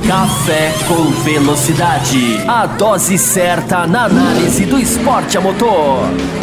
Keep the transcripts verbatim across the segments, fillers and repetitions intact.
Café com Velocidade, a dose certa na análise do esporte a motor.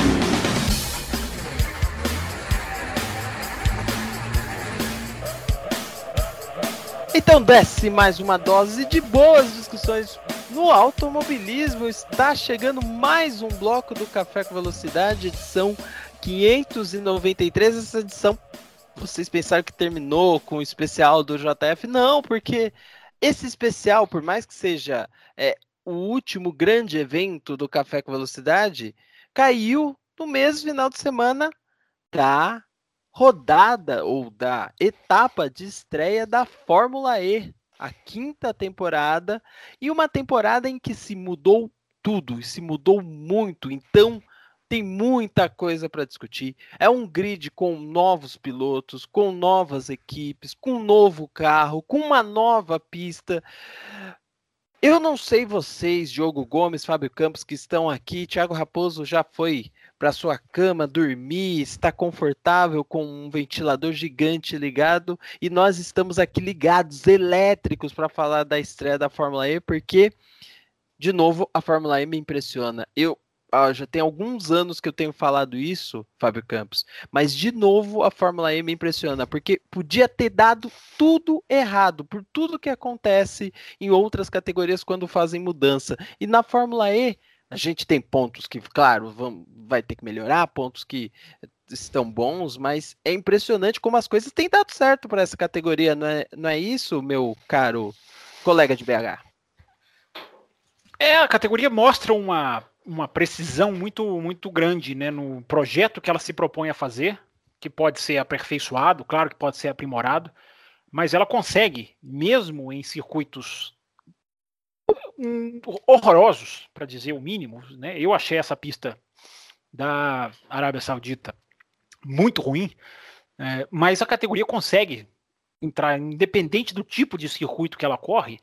Então desce mais uma dose de boas discussões no automobilismo. Está chegando mais um bloco do Café com Velocidade, edição quinhentos e noventa e três. Essa edição, vocês pensaram que terminou com o especial do J F? Não, porque esse especial, por mais que seja é, o último grande evento do Café com Velocidade, caiu no mesmo final de semana da rodada ou da etapa de estreia da Fórmula E, a quinta temporada, e uma temporada em que se mudou tudo, e se mudou muito, então tem muita coisa para discutir. É um grid com novos pilotos, com novas equipes, com um novo carro, com uma nova pista. Eu não sei vocês, Diogo Gomes, Fábio Campos, que estão aqui. Thiago Raposo já foi para sua cama dormir, está confortável com um ventilador gigante ligado, e nós estamos aqui ligados, elétricos, para falar da estreia da Fórmula E, porque, de novo, a Fórmula E me impressiona. Eu ah, já tem alguns anos que eu tenho falado isso, Fábio Campos, mas, de novo, a Fórmula E me impressiona, porque podia ter dado tudo errado, por tudo que acontece em outras categorias quando fazem mudança. E na Fórmula E, a gente tem pontos que, claro, vão, vai ter que melhorar, pontos que estão bons, mas é impressionante como as coisas têm dado certo para essa categoria, não é, não é isso, meu caro colega de B H? É, a categoria mostra uma, uma precisão muito, muito grande, né, no projeto que ela se propõe a fazer, que pode ser aperfeiçoado, claro que pode ser aprimorado, mas ela consegue, mesmo em circuitos Um, horrorosos, para dizer o mínimo, né? Eu achei essa pista da Arábia Saudita muito ruim, é, mas a categoria consegue entrar, independente do tipo de circuito que ela corre,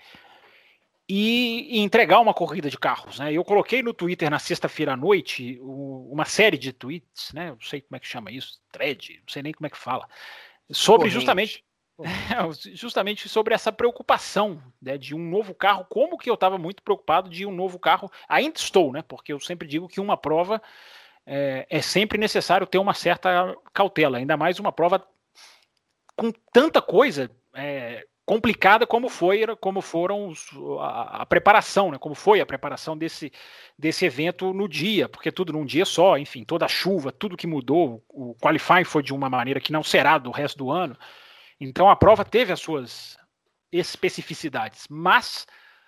e, e entregar uma corrida de carros, né? Eu coloquei no Twitter na sexta-feira à noite o, uma série de tweets, né? Não sei como é que chama isso, thread, não sei nem como é que fala, sobre Corrente. justamente justamente sobre essa preocupação, né, de um novo carro, como que eu estava muito preocupado de um novo carro, ainda estou, né, porque eu sempre digo que uma prova é, é sempre necessário ter uma certa cautela, ainda mais uma prova com tanta coisa é, complicada como foi, como foram os, a, a preparação, né, como foi a preparação desse, desse evento no dia, porque tudo num dia só, enfim, toda a chuva, tudo que mudou, o qualifying foi de uma maneira que não será do resto do ano. Então a prova teve as suas especificidades, mas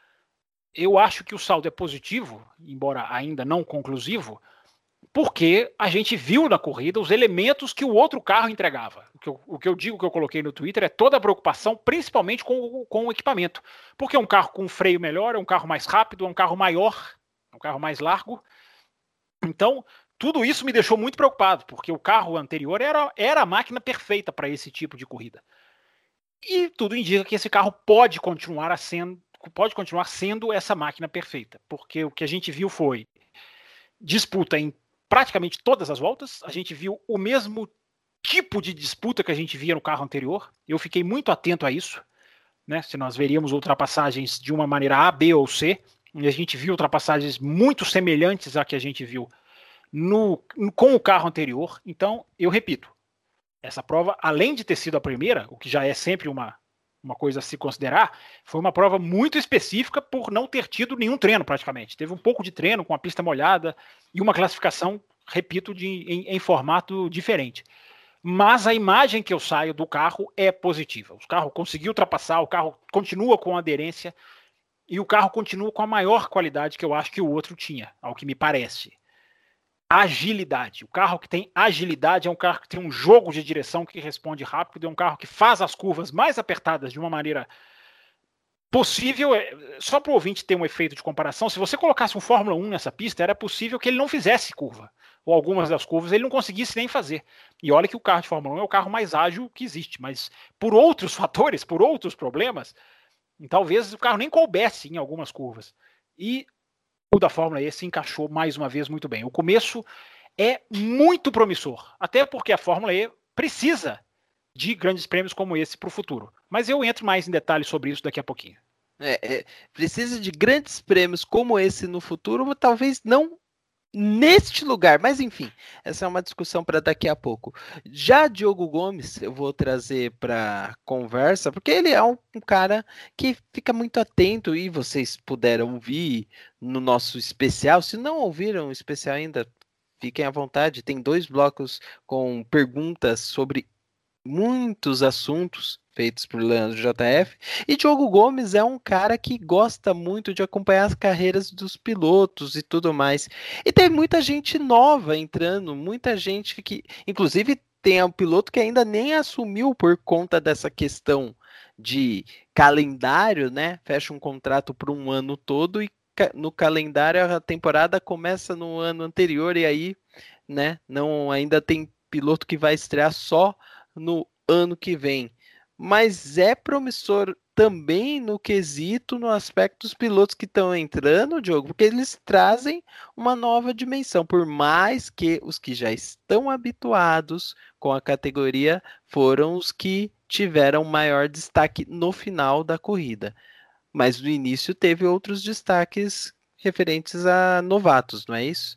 eu acho que o saldo é positivo, embora ainda não conclusivo, porque a gente viu na corrida os elementos que o outro carro entregava. O que eu, o que eu digo que eu coloquei no Twitter é toda a preocupação, principalmente com, com o equipamento. Porque é um carro com freio melhor, é um carro mais rápido, é um carro maior, é um carro mais largo. Então, tudo isso me deixou muito preocupado, porque o carro anterior era, era a máquina perfeita para esse tipo de corrida. E tudo indica que esse carro pode continuar sendo, pode continuar sendo essa máquina perfeita, porque o que a gente viu foi disputa em praticamente todas as voltas, a gente viu o mesmo tipo de disputa que a gente via no carro anterior, eu fiquei muito atento a isso, né? Se nós veríamos ultrapassagens de uma maneira A, B ou C, e a gente viu ultrapassagens muito semelhantes à que a gente viu no, com o carro anterior. Então, eu repito, essa prova, além de ter sido a primeira, o que já é sempre uma, uma coisa a se considerar, foi uma prova muito específica por não ter tido nenhum treino praticamente. Teve um pouco de treino com a pista molhada e uma classificação, repito, de, em, em formato diferente. Mas a imagem que eu saio do carro é positiva. O carro conseguiu ultrapassar, o carro continua com aderência e o carro continua com a maior qualidade que eu acho que o outro tinha, ao que me parece. Agilidade. O carro que tem agilidade é um carro que tem um jogo de direção que responde rápido, é um carro que faz as curvas mais apertadas de uma maneira possível. Só para o ouvinte ter um efeito de comparação, se você colocasse um Fórmula um nessa pista, era possível que ele não fizesse curva, ou algumas das curvas ele não conseguisse nem fazer. E olha que o carro de Fórmula um é o carro mais ágil que existe, mas por outros fatores, por outros problemas, talvez o carro nem coubesse em algumas curvas. E o da Fórmula E se encaixou mais uma vez muito bem. O começo é muito promissor, até porque a Fórmula E precisa de grandes prêmios como esse para o futuro. Mas eu entro mais em detalhes sobre isso daqui a pouquinho. É, é, precisa de grandes prêmios como esse no futuro, mas talvez não neste lugar, mas enfim, essa é uma discussão para daqui a pouco. Já Diogo Gomes, eu vou trazer para conversa, porque ele é um, um cara que fica muito atento e vocês puderam ouvir no nosso especial. Se não ouviram o especial ainda, fiquem à vontade. Tem dois blocos com perguntas sobre muitos assuntos feitos por Leandro J F. E Diogo Gomes é um cara que gosta muito de acompanhar as carreiras dos pilotos e tudo mais. E tem muita gente nova entrando, muita gente que, inclusive, tem um piloto que ainda nem assumiu por conta dessa questão de calendário, né? Fecha um contrato por um ano todo e no calendário a temporada começa no ano anterior e aí, né? Não ainda tem piloto que vai estrear só no ano que vem. Mas é promissor também no quesito, no aspecto dos pilotos que estão entrando, Diogo, porque eles trazem uma nova dimensão, por mais que os que já estão habituados com a categoria foram os que tiveram maior destaque no final da corrida. Mas no início teve outros destaques referentes a novatos, não é isso?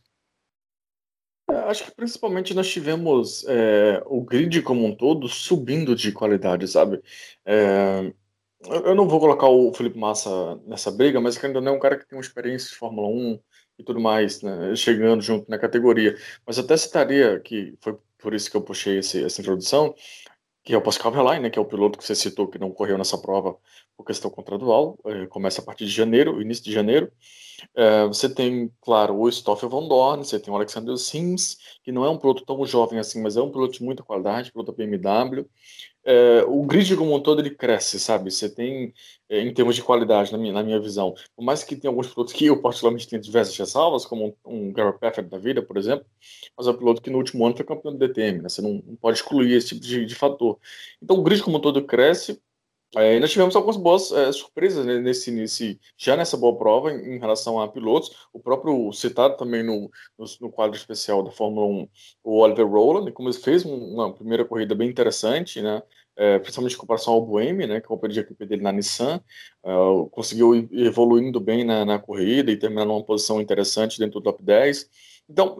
É, acho que principalmente nós tivemos é, o grid como um todo subindo de qualidade, sabe? É, eu não vou colocar o Felipe Massa nessa briga, mas ainda não é um cara que tem uma experiência de Fórmula um e tudo mais, né? Chegando junto na categoria. Mas até citaria, que foi por isso que eu puxei esse, essa introdução, que é o Pascal Wehrlein, né, que é o piloto que você citou que não correu nessa prova por questão contratual, é, começa a partir de janeiro, início de janeiro. É, você tem, claro, o Stoffel Van Dorn, você tem o Alexander Sims, que não é um piloto tão jovem assim, mas é um piloto de muita qualidade, piloto da B M W. É, o grid como um todo ele cresce, sabe? Você tem, é, em termos de qualidade, na minha, na minha visão, por mais que tenha alguns pilotos que eu particularmente tenho diversas ressalvas, como um, um Garrett Paffett da vida, por exemplo, mas é um piloto que no último ano foi campeão do D T M, né? Você não, não pode excluir esse tipo de, de fator. Então o grid como um todo cresce. É, e nós tivemos algumas boas é, surpresas, né, nesse, nesse, já nessa boa prova em, em relação a pilotos. O próprio citado também no, no, no quadro especial da Fórmula um, o Oliver Rowland, como ele fez um, uma primeira corrida bem interessante, né, é, principalmente em comparação ao Buemi, né, que é o companheiro de equipe dele na Nissan, é, conseguiu ir evoluindo bem na, na corrida e terminar numa posição interessante dentro do top dez. Então,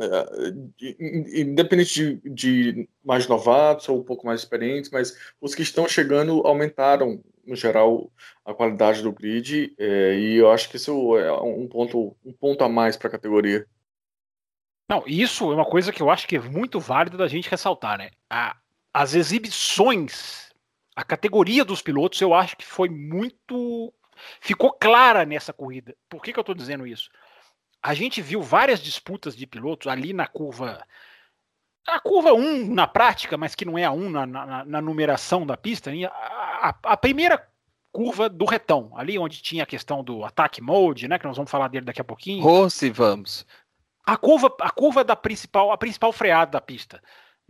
é, independente de, de mais novatos ou um pouco mais experientes, mas os que estão chegando aumentaram, no geral, a qualidade do grid, é, e eu acho que isso é um ponto, um ponto a mais para a categoria. Não, isso é uma coisa que eu acho que é muito válido da gente ressaltar, né? A, as exibições, a categoria dos pilotos, eu acho que foi muito... ficou clara nessa corrida. Por que que eu estou dizendo isso? A gente viu várias disputas de pilotos ali na curva... A curva um na prática, mas que não é a um na, na, na numeração da pista, a, a, a primeira curva do retão, ali onde tinha a questão do attack mode, né, que nós vamos falar dele daqui a pouquinho. Rossi, vamos. A curva, a curva da principal, a principal freada da pista.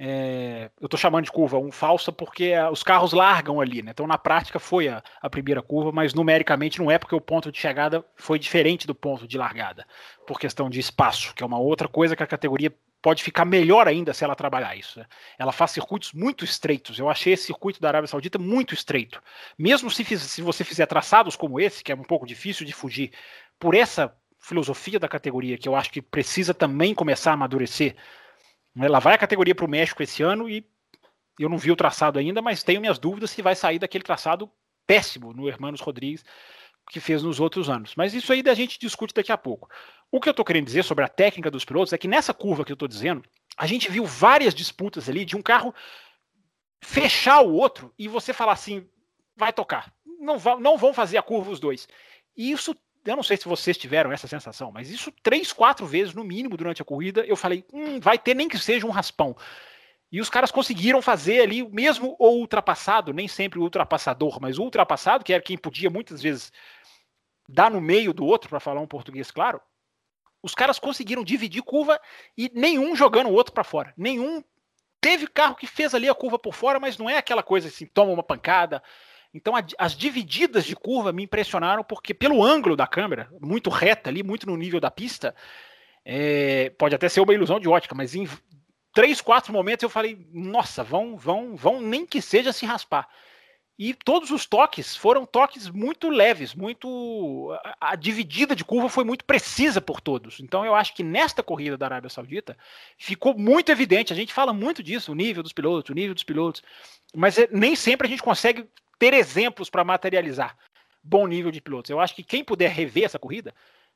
É, eu estou chamando de curva um falsa porque os carros largam ali, né? Então na prática foi a, a primeira curva, mas numericamente não é, porque o ponto de chegada foi diferente do ponto de largada, por questão de espaço, que é uma outra coisa que a categoria pode ficar melhor ainda se ela trabalhar isso. Né? Ela faz circuitos muito estreitos. Eu achei esse circuito da Arábia Saudita muito estreito. Mesmo se, fiz, se você fizer traçados como esse, que é um pouco difícil de fugir, por essa filosofia da categoria, que eu acho que precisa também começar a amadurecer. Ela vai a categoria para o México esse ano e eu não vi o traçado ainda, mas tenho minhas dúvidas se vai sair daquele traçado péssimo no Hermanos Rodrigues que fez nos outros anos. Mas isso aí a gente discute daqui a pouco. O que eu estou querendo dizer sobre a técnica dos pilotos é que nessa curva que eu estou dizendo, a gente viu várias disputas ali de um carro fechar o outro e você falar assim, vai tocar. Não, va- não vão fazer a curva os dois. E isso, eu não sei se vocês tiveram essa sensação, mas isso três, quatro vezes no mínimo durante a corrida, eu falei, hum, vai ter nem que seja um raspão. E os caras conseguiram fazer ali, mesmo o ultrapassado, nem sempre o ultrapassador, mas o ultrapassado, que era quem podia muitas vezes dar no meio do outro, para falar um português claro, os caras conseguiram dividir curva e nenhum jogando o outro para fora. Nenhum. Teve carro que fez ali a curva por fora, mas não é aquela coisa assim, toma uma pancada. Então a, as divididas de curva me impressionaram, porque pelo ângulo da câmera, muito reta ali, muito no nível da pista, é, pode até ser uma ilusão de ótica, mas em três, quatro momentos eu falei, nossa, vão, vão, vão nem que seja se raspar. e todos os toques foram toques muito leves, muito a, a dividida de curva foi muito precisa por todos. Então eu acho que nesta corrida da Arábia Saudita ficou muito evidente, a gente fala muito disso, o nível dos pilotos, o nível dos pilotos, mas é, nem sempre a gente consegue ter exemplos para materializar bom nível de pilotos. Eu acho que quem puder rever essa corrida,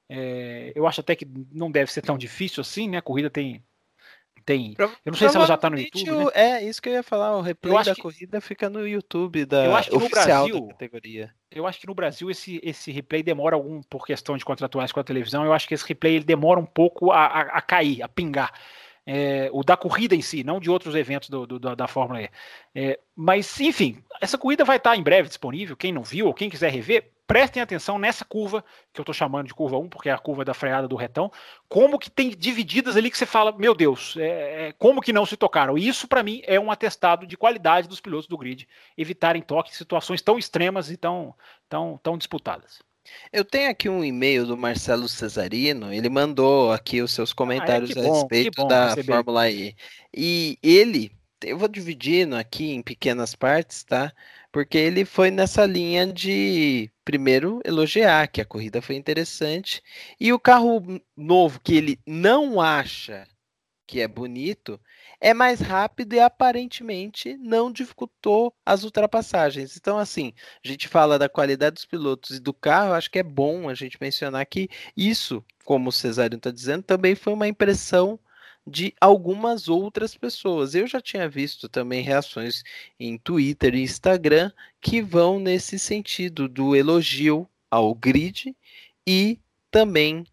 é, eu acho até que não deve ser tão difícil assim, né? A corrida tem Tem. Pro, eu não sei se ela já tá no YouTube. O, né? É, isso que eu ia falar. O replay da que, corrida fica no YouTube da eu acho que oficial no Brasil, da categoria. Eu acho que no Brasil esse, esse replay demora algum, por questão de contratuais com a televisão, eu acho que esse replay ele demora um pouco a, a, a cair, a pingar. É, o da corrida em si, não de outros eventos do, do, da Fórmula E. É, mas, enfim, essa corrida vai estar em breve disponível. Quem não viu ou quem quiser rever, prestem atenção nessa curva, que eu estou chamando de curva um, porque é a curva da freada do retão, como que tem divididas ali que você fala, meu Deus, é, é, como que não se tocaram? E isso, para mim, é um atestado de qualidade dos pilotos do grid, evitarem toques em situações tão extremas e tão, tão, tão disputadas. Eu tenho aqui um e-mail do Marcelo Cesarino, ele mandou aqui os seus comentários ah, é, a bom, respeito da receber. Fórmula E. E ele, eu vou dividindo aqui em pequenas partes, tá? Porque ele foi nessa linha de, primeiro, elogiar que a corrida foi interessante. E o carro novo que ele não acha que é bonito, é mais rápido e aparentemente não dificultou as ultrapassagens. Então, assim, a gente fala da qualidade dos pilotos e do carro, acho que é bom a gente mencionar que isso, como o Cesáreo está dizendo, também foi uma impressão de algumas outras pessoas. Eu já tinha visto também reações em Twitter e Instagram que vão nesse sentido do elogio ao grid e também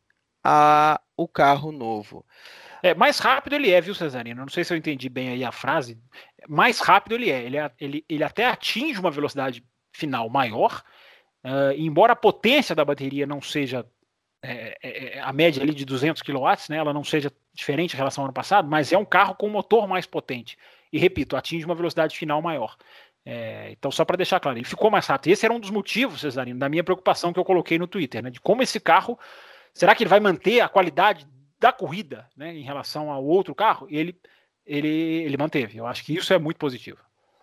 ao carro novo. É, mais rápido ele é, viu, Cesarino? Não sei se eu entendi bem aí a frase. Mais rápido ele é. Ele, ele, ele até atinge uma velocidade final maior, uh, embora a potência da bateria não seja é, é, a média ali de duzentos quilowatts, né? Ela não seja diferente em relação ao ano passado, mas é um carro com motor mais potente. E, repito, atinge uma velocidade final maior. É, então, só para deixar claro, ele ficou mais rápido. Esse era um dos motivos, Cesarino, da minha preocupação que eu coloquei no Twitter, né? De como esse carro, será que ele vai manter a qualidade da corrida, né, em relação ao outro carro? Ele, ele, ele manteve. Eu acho que isso é muito positivo.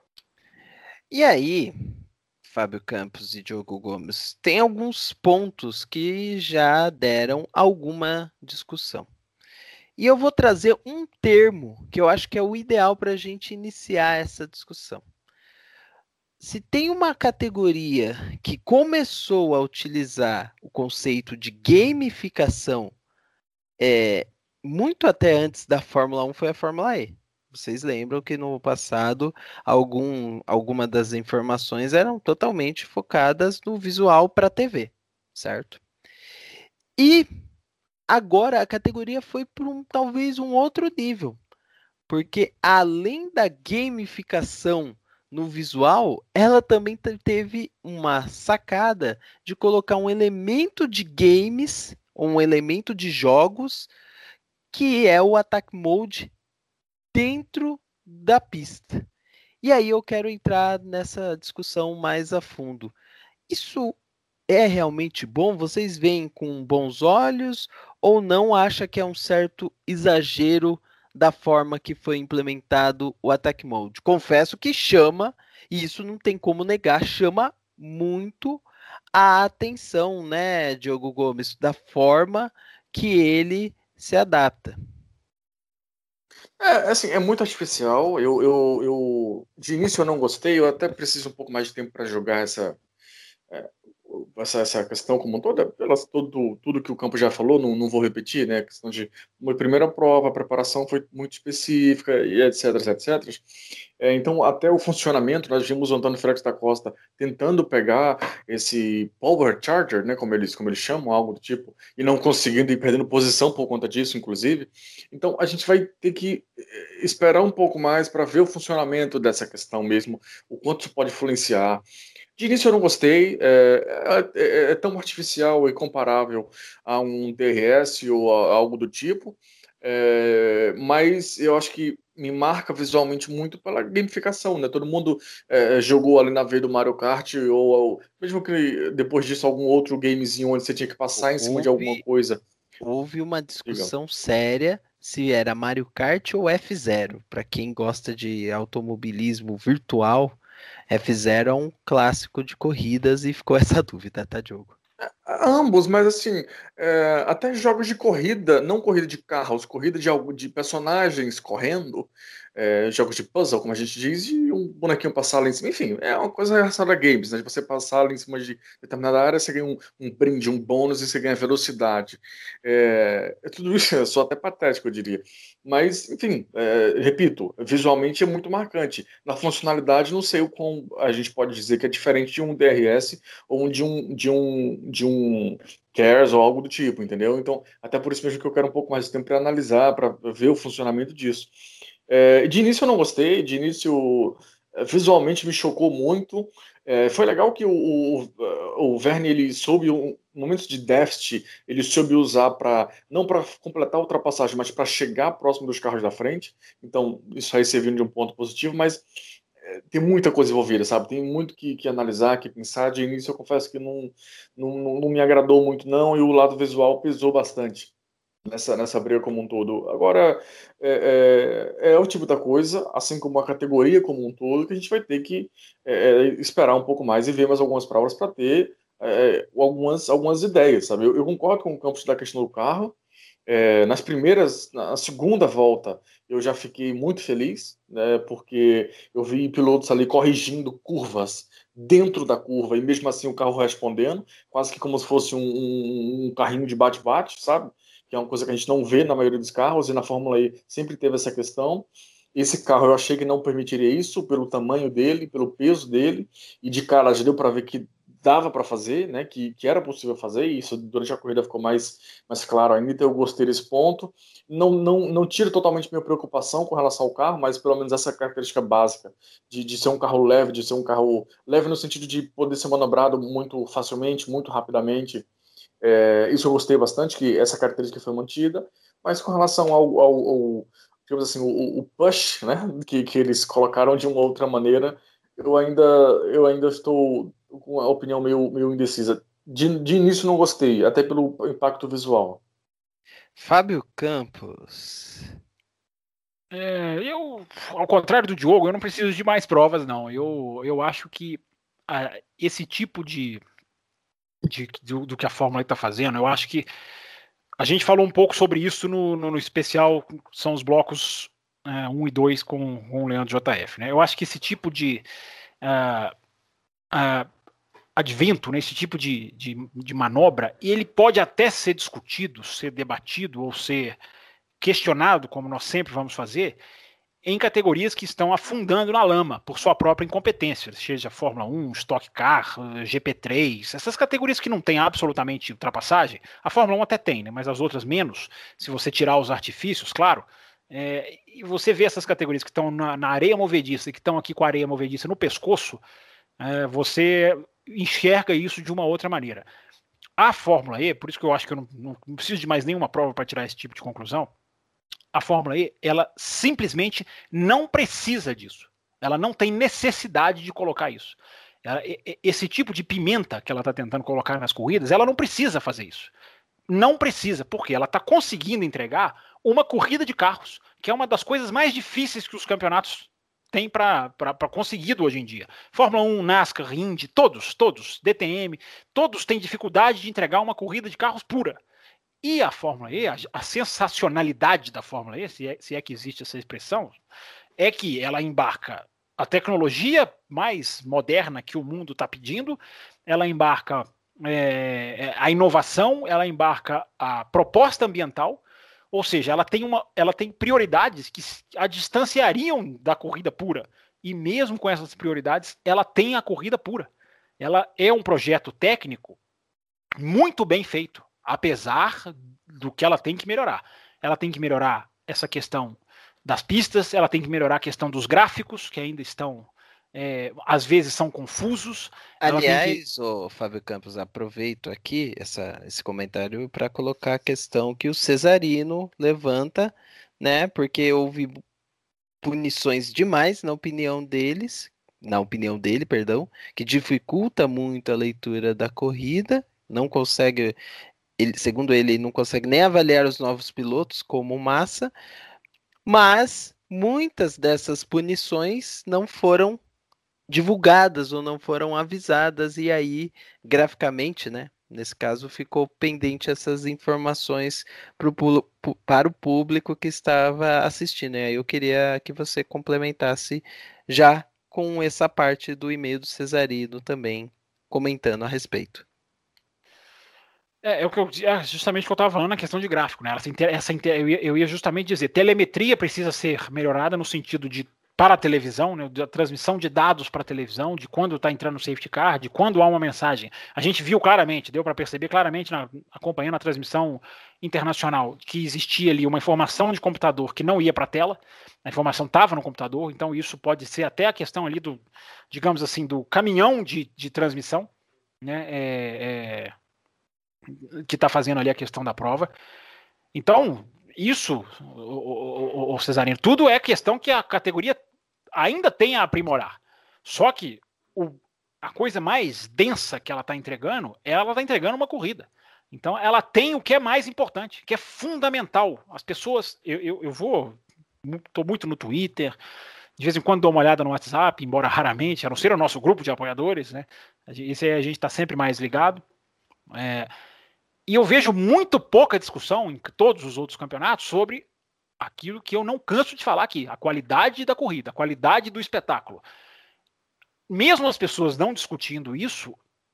E aí, Fábio Campos e Diogo Gomes, tem alguns pontos que já deram alguma discussão. E eu vou trazer um termo que eu acho que é o ideal para a gente iniciar essa discussão. Se tem uma categoria que começou a utilizar o conceito de gamificação É, muito até antes da Fórmula um foi a Fórmula E. Vocês lembram que no passado algum, alguma das informações eram totalmente focadas no visual para a T V, certo? E agora a categoria foi para um, talvez um outro nível, porque além da gamificação no visual, ela também teve uma sacada de colocar um elemento de games, um elemento de jogos, que é o Attack Mode dentro da pista. E aí eu quero entrar nessa discussão mais a fundo. Isso é realmente bom? Vocês veem com bons olhos ou não acha que é um certo exagero da forma que foi implementado o Attack Mode? Confesso que chama, e isso não tem como negar, chama muito a atenção, né, Diogo Gomes, da forma que ele se adapta. É, assim, é muito artificial. Eu, eu, eu, de início eu não gostei, eu até preciso um pouco mais de tempo para jogar essa, é, essa, essa questão como um todo, pelas, todo, tudo que o Campo já falou, não, não vou repetir, né? A questão de uma primeira prova, a preparação foi muito específica, e etc, etc. É, então, até o funcionamento, nós vimos o Antônio Félix da Costa tentando pegar esse Power Charger, né, como eles, como eles chamam, algo do tipo, e não conseguindo e perdendo posição por conta disso, inclusive. Então, a gente vai ter que esperar um pouco mais para ver o funcionamento dessa questão mesmo, o quanto isso pode influenciar. De início eu não gostei, é, é, é tão artificial e comparável a um D R S ou a, a algo do tipo, é, mas eu acho que me marca visualmente muito pela gamificação, né? Todo mundo é, jogou ali na veia do Mario Kart, ou, ou mesmo que depois disso algum outro gamezinho onde você tinha que passar houve, em cima de alguma coisa. Houve uma discussão Legal. séria se era Mario Kart ou F zero. Para quem gosta de automobilismo virtual, F zero é um clássico de corridas e ficou essa dúvida, tá, Diogo? Ambos, mas assim, é, até jogos de corrida, não corrida de carros, corrida de, algo- de personagens correndo, é, jogos de puzzle, como a gente diz, e um bonequinho passar ali em cima. Enfim, é uma coisa relacionada a games, né? De você passar ali em cima de determinada área, você ganha um, um brinde, um bônus e você ganha velocidade. É, é tudo isso, é só até patético, eu diria. Mas, enfim, é, repito, visualmente é muito marcante. Na funcionalidade, não sei o quão a gente pode dizer que é diferente de um D R S ou de um, de um, de um cares ou algo do tipo, entendeu? Então, até por isso mesmo que eu quero um pouco mais de tempo para analisar, para ver o funcionamento disso. É, de início eu não gostei, de início é, visualmente me chocou muito. É, foi legal que o, o, o Verne ele soube, um, momentos de déficit, ele soube usar para, não para completar a ultrapassagem, mas para chegar próximo dos carros da frente. Então, isso aí servindo de um ponto positivo, mas tem muita coisa envolvida, sabe? Tem muito que, que analisar, que pensar. De início, eu confesso que não, não, não, não me agradou muito, não, e o lado visual pesou bastante nessa, nessa briga como um todo. Agora, é, é, é o tipo da coisa, assim como a categoria como um todo, que a gente vai ter que é, é, esperar um pouco mais e ver mais algumas provas para ter é, algumas, algumas ideias, sabe? Eu, eu concordo com o Campos da questão do carro. É, nas primeiras, na segunda volta, eu já fiquei muito feliz, né, porque eu vi pilotos ali corrigindo curvas dentro da curva e mesmo assim o carro respondendo, quase que como se fosse um, um- um carrinho de bate-bate, sabe? Que é uma coisa que a gente não vê na maioria dos carros e na Fórmula E sempre teve essa questão. Esse carro eu achei que não permitiria isso pelo tamanho dele, pelo peso dele, e de cara já deu para ver que dava para fazer, né, que, que era possível fazer, e isso durante a corrida ficou mais mas claro, ainda então eu gostei desse ponto. Não, não, não tira totalmente minha preocupação com relação ao carro, mas pelo menos essa característica básica de, de ser um carro leve, de ser um carro leve no sentido de poder ser manobrado muito facilmente, muito rapidamente. É, isso eu gostei bastante, que essa característica foi mantida. Mas com relação ao, ao, ao digamos assim, o, o push, né, que, que eles colocaram de uma outra maneira, eu ainda, eu ainda estou com a opinião meio, meio indecisa. De, de início não gostei, até pelo impacto visual. Fábio Campos. É, eu, ao contrário do Diogo, eu não preciso de mais provas, não. Eu, eu acho que ah, esse tipo de, de do, do que a Fórmula E está fazendo, eu acho que a gente falou um pouco sobre isso no, no, no especial, são os blocos uh, um e dois com, com o Leandro J F. Né? Eu acho que esse tipo de uh, uh, advento, né, esse tipo de, de, de manobra, ele pode até ser discutido, ser debatido ou ser questionado, como nós sempre vamos fazer, em categorias que estão afundando na lama por sua própria incompetência, seja Fórmula um, Stock Car, G P três, essas categorias que não têm absolutamente ultrapassagem, a Fórmula um até tem, né, mas as outras menos, se você tirar os artifícios, claro, é, e você vê essas categorias que estão na, na areia movediça e que estão aqui com a areia movediça no pescoço, é, você enxerga isso de uma outra maneira. A Fórmula E, por isso que eu acho que eu não, não, não preciso de mais nenhuma prova para tirar esse tipo de conclusão, a Fórmula E, ela simplesmente não precisa disso. Ela não tem necessidade de colocar isso. Ela, esse tipo de pimenta que ela está tentando colocar nas corridas, ela não precisa fazer isso. Não precisa, porque ela está conseguindo entregar uma corrida de carros, que é uma das coisas mais difíceis que os campeonatos têm para conseguir hoje em dia. Fórmula um, NASCAR, Indy, todos, todos, D T M, todos têm dificuldade de entregar uma corrida de carros pura. E a Fórmula E, a, a sensacionalidade da Fórmula E, se é, se é que existe essa expressão, é que ela embarca a tecnologia mais moderna que o mundo está pedindo, ela embarca é, a inovação, ela embarca a proposta ambiental, ou seja, ela tem, uma, ela tem prioridades que a distanciariam da corrida pura. E mesmo com essas prioridades, ela tem a corrida pura. Ela é um projeto técnico muito bem feito, apesar do que ela tem que melhorar. Ela tem que melhorar essa questão das pistas, ela tem que melhorar a questão dos gráficos, que ainda estão, é, às vezes são confusos. Aliás, que... ô, Fábio Campos, aproveito aqui essa, esse comentário para colocar a questão que o Cesarino levanta, né? Porque houve punições demais na opinião deles, na opinião dele, perdão, que dificulta muito a leitura da corrida, não consegue, ele, segundo ele, não consegue nem avaliar os novos pilotos como massa, mas muitas dessas punições não foram divulgadas ou não foram avisadas, e aí, graficamente, né? Nesse caso, ficou pendente essas informações pro, pu- para o público que estava assistindo. E aí eu queria que você complementasse já com essa parte do e-mail do Cesarino também, comentando a respeito. É, é o que eu, é justamente o que eu estava falando na questão de gráfico, né? Essa, inter- essa inter- eu, ia, eu ia justamente dizer, telemetria precisa ser melhorada no sentido de para a televisão, né, da transmissão de dados para a televisão, de quando está entrando o safety car, de quando há uma mensagem. A gente viu claramente, deu para perceber claramente, na, acompanhando a transmissão internacional, que existia ali uma informação de computador que não ia para a tela, a informação estava no computador, então isso pode ser até a questão ali do, digamos assim, do caminhão de, de transmissão, né? É, é, que está fazendo ali a questão da prova. Então, isso, o, o, o Cesarino, tudo é questão que a categoria ainda tem a aprimorar. Só que o, a coisa mais densa que ela está entregando, ela está entregando uma corrida. Então, ela tem o que é mais importante, que é fundamental. As pessoas, eu, eu, eu vou, estou muito no Twitter, de vez em quando dou uma olhada no WhatsApp, embora raramente, a não ser o nosso grupo de apoiadores, né? Esse aí a gente está sempre mais ligado. É, e eu vejo muito pouca discussão em todos os outros campeonatos sobre aquilo que eu não canso de falar aqui, a qualidade da corrida, a qualidade do espetáculo. Mesmo as pessoas não discutindo isso,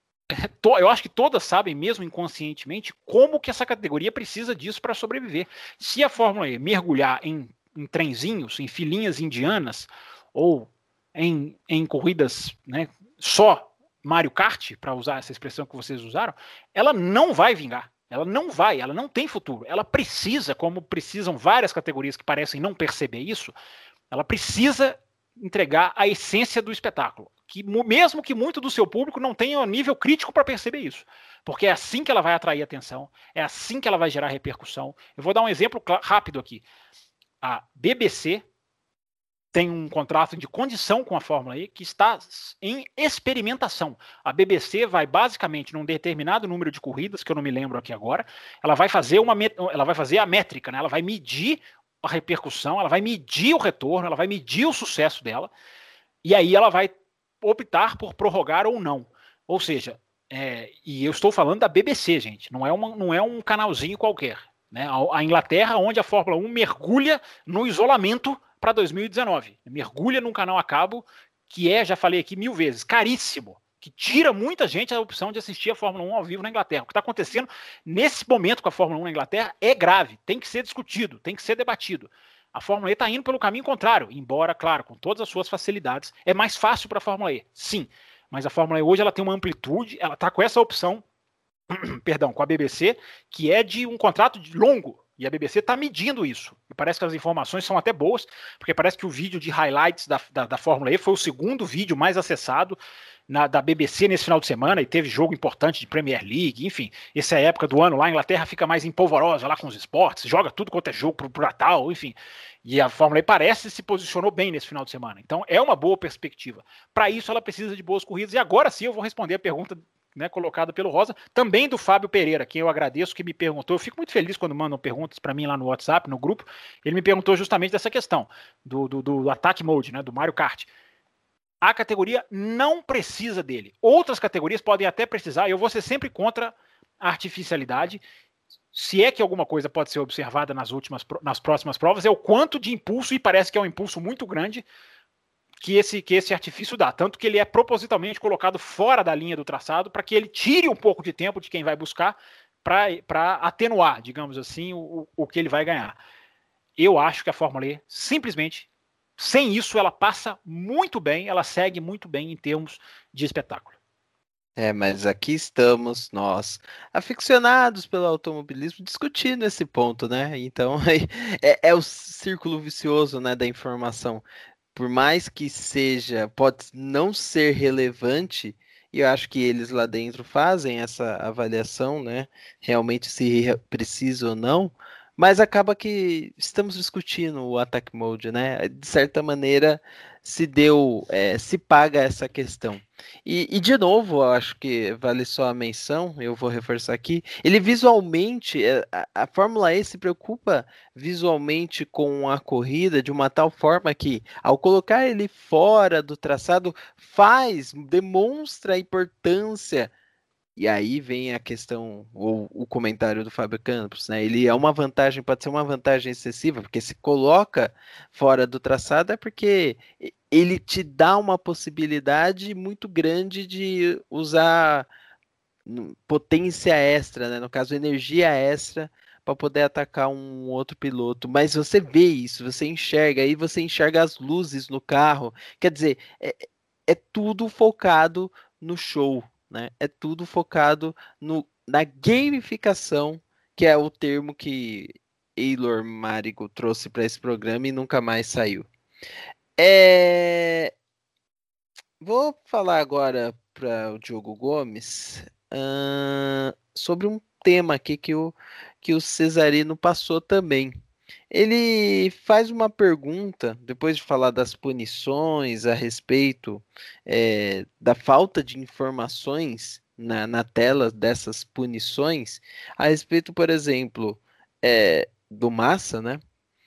eu acho que todas sabem, mesmo inconscientemente, como que essa categoria precisa disso para sobreviver. Se a Fórmula E mergulhar em, em trenzinhos, em filinhas indianas, ou em, em corridas, né, só Mario Kart, para usar essa expressão que vocês usaram, ela não vai vingar. Ela não vai, ela não tem futuro. Ela precisa, como precisam várias categorias que parecem não perceber isso, ela precisa entregar a essência do espetáculo. Que, mesmo que muito do seu público não tenha um nível crítico para perceber isso. Porque é assim que ela vai atrair atenção, é assim que ela vai gerar repercussão. Eu vou dar um exemplo rápido aqui. A B B C tem um contrato de condição com a Fórmula E que está em experimentação. A B B C vai basicamente num determinado número de corridas, que eu não me lembro aqui agora, ela vai fazer uma ela vai fazer a métrica, né? Ela vai medir a repercussão, ela vai medir o retorno, ela vai medir o sucesso dela, e aí ela vai optar por prorrogar ou não. Ou seja, é, e eu estou falando da B B C, gente, não é, uma, não é um canalzinho qualquer. Né? A, a Inglaterra, onde a Fórmula um mergulha no isolamento para dois mil e dezenove. Mergulha num canal a cabo que é, já falei aqui mil vezes, caríssimo, que tira muita gente a opção de assistir a Fórmula um ao vivo na Inglaterra. O que está acontecendo nesse momento com a Fórmula um na Inglaterra é grave, tem que ser discutido, tem que ser debatido. A Fórmula E está indo pelo caminho contrário, embora, claro, com todas as suas facilidades, é mais fácil para a Fórmula E, sim. Mas a Fórmula E hoje ela tem uma amplitude, ela está com essa opção, perdão, com a B B C, que é de um contrato de longo. E a B B C está medindo isso. E parece que as informações são até boas, porque parece que o vídeo de highlights da, da, da Fórmula E foi o segundo vídeo mais acessado na, da B B C nesse final de semana, e teve jogo importante de Premier League, enfim. Essa é a época do ano lá, a Inglaterra fica mais empolvorosa lá com os esportes, joga tudo quanto é jogo pro, pro Natal, enfim. E a Fórmula E parece se posicionou bem nesse final de semana. Então é uma boa perspectiva. Para isso ela precisa de boas corridas. E agora sim eu vou responder a pergunta, né, colocada pelo Rosa, também do Fábio Pereira, quem eu agradeço, que me perguntou. Eu fico muito feliz quando mandam perguntas para mim lá no WhatsApp, no grupo. Ele me perguntou justamente dessa questão do, do, do Attack Mode, né, do Mario Kart. A categoria não precisa dele. Outras categorias podem até precisar, e eu vou ser sempre contra a artificialidade. Se é que alguma coisa pode ser observada nas últimas, nas próximas provas, é o quanto de impulso, e parece que é um impulso muito grande, que esse, que esse artifício dá. Tanto que ele é propositalmente colocado fora da linha do traçado para que ele tire um pouco de tempo de quem vai buscar para atenuar, digamos assim, o, o que ele vai ganhar. Eu acho que a Fórmula E, simplesmente, sem isso, ela passa muito bem, ela segue muito bem em termos de espetáculo. É, mas aqui estamos nós, aficionados pelo automobilismo, discutindo esse ponto, né? Então, é, é o círculo vicioso, né, da informação. Por mais que seja, pode não ser relevante, e eu acho que eles lá dentro fazem essa avaliação, né? Realmente se precisa ou não, Mas acaba que estamos discutindo o Attack Mode, né? De certa maneira se deu, é, se paga essa questão. E, e, de novo, eu acho que vale só a menção, eu vou reforçar aqui, ele visualmente, a, a Fórmula E se preocupa visualmente com a corrida de uma tal forma que, ao colocar ele fora do traçado, faz, demonstra a importância. E aí vem a questão, ou o comentário do Fábio Campos, né? Ele é uma vantagem, pode ser uma vantagem excessiva, porque se coloca fora do traçado é porque ele te dá uma possibilidade muito grande de usar potência extra, né? No caso, energia extra para poder atacar um outro piloto. Mas você vê isso, você enxerga, aí você enxerga as luzes no carro. Quer dizer, é, é tudo focado no show. Né? É tudo focado no, na gamificação, que é o termo que Eilor Marigo trouxe para esse programa e nunca mais saiu. É... Vou falar agora para o Diogo Gomes uh, sobre um tema aqui que o, que o Cesarino passou também. Ele faz uma pergunta, depois de falar das punições a respeito é, da falta de informações na, na tela dessas punições, a respeito, por exemplo, é, do Massa, né?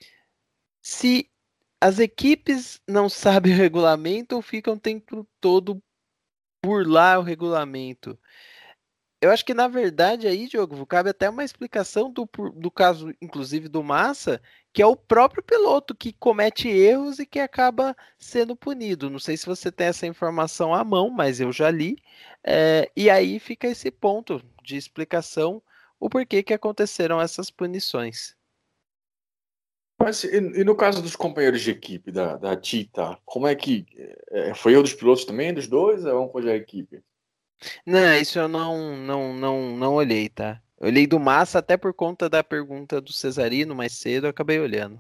Se as equipes não sabem o regulamento ou ficam o tempo todo burlar o regulamento. Eu acho que, na verdade, aí, Diogo, cabe até uma explicação do, do caso, inclusive, do Massa, que é o próprio piloto que comete erros e que acaba sendo punido. Não sei se você tem essa informação à mão, mas eu já li. É, e aí fica esse ponto de explicação, o porquê que aconteceram essas punições. Mas e, e no caso dos companheiros de equipe da, da Tita, como é que... É, foi eu dos pilotos também, dos dois, ou é uma coisa da equipe? Não, isso eu não, não, não, não olhei, tá? Eu olhei do Massa até por conta da pergunta do Cesarino mais cedo, eu acabei olhando.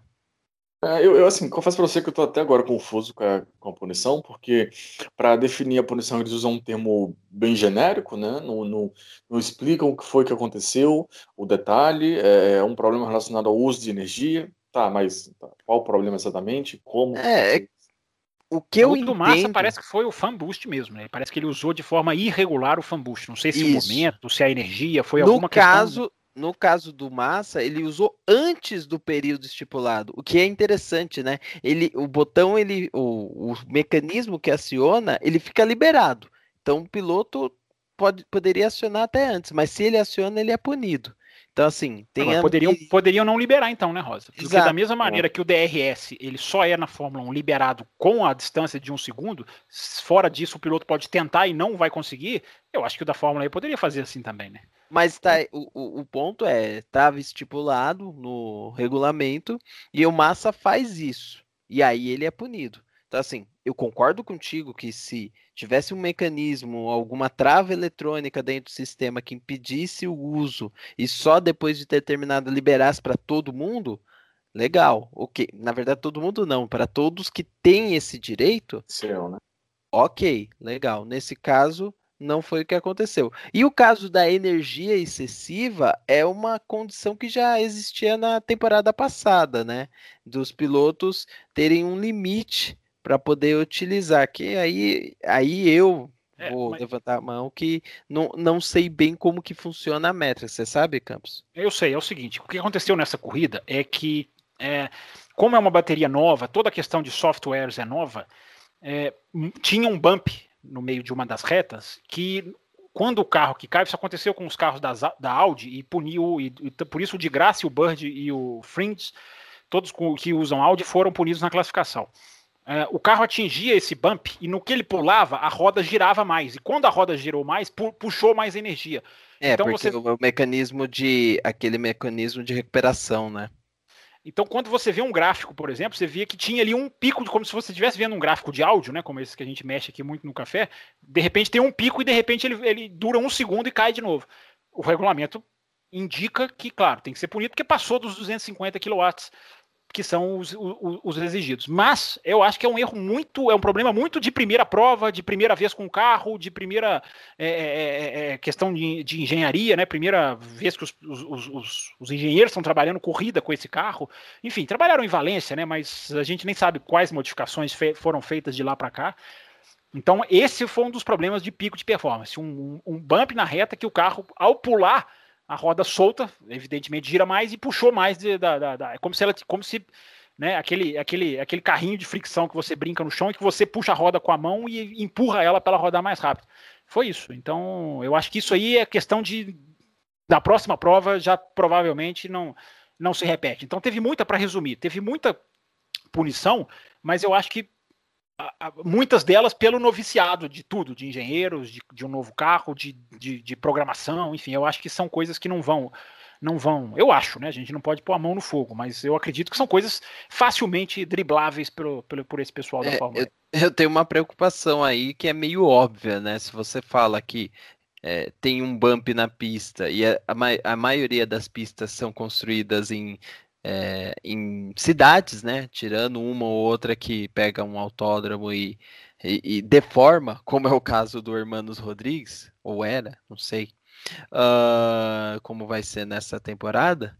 É, eu, eu, assim, confesso pra você que eu tô até agora confuso com a, com a punição, porque para definir a punição eles usam um termo bem genérico, né? Não, não, não explicam o que foi que aconteceu, o detalhe, é um problema relacionado ao uso de energia. Tá, mas tá, qual o problema exatamente? Como? É, é o que eu O do Massa entendo... parece que foi o fan boost mesmo, né? Parece que ele usou de forma irregular o fan boost. Não sei se Isso. o momento, se a energia, foi No alguma caso, questão. no caso do Massa, ele usou antes do período estipulado, o que é interessante, né? Ele, o botão, ele, o, o mecanismo que aciona, ele fica liberado. Então o piloto pode, poderia acionar até antes, mas se ele aciona, ele é punido. Então, assim, tem Agora, a... poderiam, poderiam não liberar então, né, Rosa? Porque Exato. da mesma maneira que o D R S ele só é na Fórmula um liberado com a distância de um segundo, fora disso o piloto pode tentar e não vai conseguir, eu acho que o da Fórmula E poderia fazer assim também, né? Mas tá, o, o, o ponto é, estava estipulado no regulamento e o Massa faz isso. E aí ele é punido. Então, assim, eu concordo contigo que se tivesse um mecanismo, alguma trava eletrônica dentro do sistema que impedisse o uso e só depois de ter terminado liberasse para todo mundo, legal, ok. Na verdade, todo mundo não, para todos que têm esse direito, Seu, né? ok, legal. Nesse caso, não foi o que aconteceu. E o caso da energia excessiva é uma condição que já existia na temporada passada, né? Dos pilotos terem um limite para poder utilizar. Que aí, aí eu É, vou mas levantar a mão que não, não sei bem como que funciona a métrica. Você sabe, Campos? eu sei, é o seguinte, o que aconteceu nessa corrida é que, é, como é uma bateria nova, toda a questão de softwares é nova, é, tinha um bump no meio de uma das retas que quando o carro que cai, isso aconteceu com os carros das, da Audi e puniu, e, e por isso o de Graça, o Bird e o Fringe, todos que usam Audi foram punidos na classificação. É, o carro atingia esse bump e no que ele pulava, a roda girava mais. E quando a roda girou mais, pu puxou mais energia. É, então porque você... o mecanismo de... aquele mecanismo de recuperação, né? Então, quando você vê um gráfico, por exemplo, você via que tinha ali um pico, de, como se você estivesse vendo um gráfico de áudio, né, como esse que a gente mexe aqui muito no café, de repente tem um pico e de repente ele, ele dura um segundo e cai de novo. O regulamento indica que, claro, tem que ser punido porque passou dos duzentos e cinquenta quilowatts. que são os, os, os exigidos. Mas eu acho que é um erro muito, é um problema muito de primeira prova, de primeira vez com o carro, de primeira é, é, é, questão de, de engenharia, né? Primeira vez que os, os, os, os engenheiros estão trabalhando corrida com esse carro. Enfim, trabalharam em Valência, né? Mas a gente nem sabe quais modificações fe- foram feitas de lá para cá. Então, esse foi um dos problemas de pico de performance. Um, um, um bump na reta que o carro, ao pular, a roda solta, evidentemente gira mais e puxou mais de, da, da, da, é como se ela, como se, né, aquele, aquele, aquele carrinho de fricção que você brinca no chão e que você puxa a roda com a mão e empurra ela para ela rodar mais rápido. Foi isso. Então, eu acho que isso aí é questão de da próxima prova já provavelmente não não se repete. Então, teve muita, para resumir, teve muita punição, mas eu acho que muitas delas pelo noviciado de tudo, de engenheiros, de, de um novo carro, de, de, de programação, enfim, eu acho que são coisas que não vão, não vão, eu acho, né, a gente não pode pôr a mão no fogo, mas eu acredito que são coisas facilmente dribláveis pelo, pelo, por esse pessoal da É, Fórmula eu, eu tenho uma preocupação aí que é meio óbvia, né, se você fala que é, tem um bump na pista e a, a, ma a maioria das pistas são construídas em É, em cidades, né? Tirando uma ou outra que pega um autódromo e, e, e deforma, como é o caso do Hermanos Rodrigues, ou era, não sei, uh, como vai ser nessa temporada.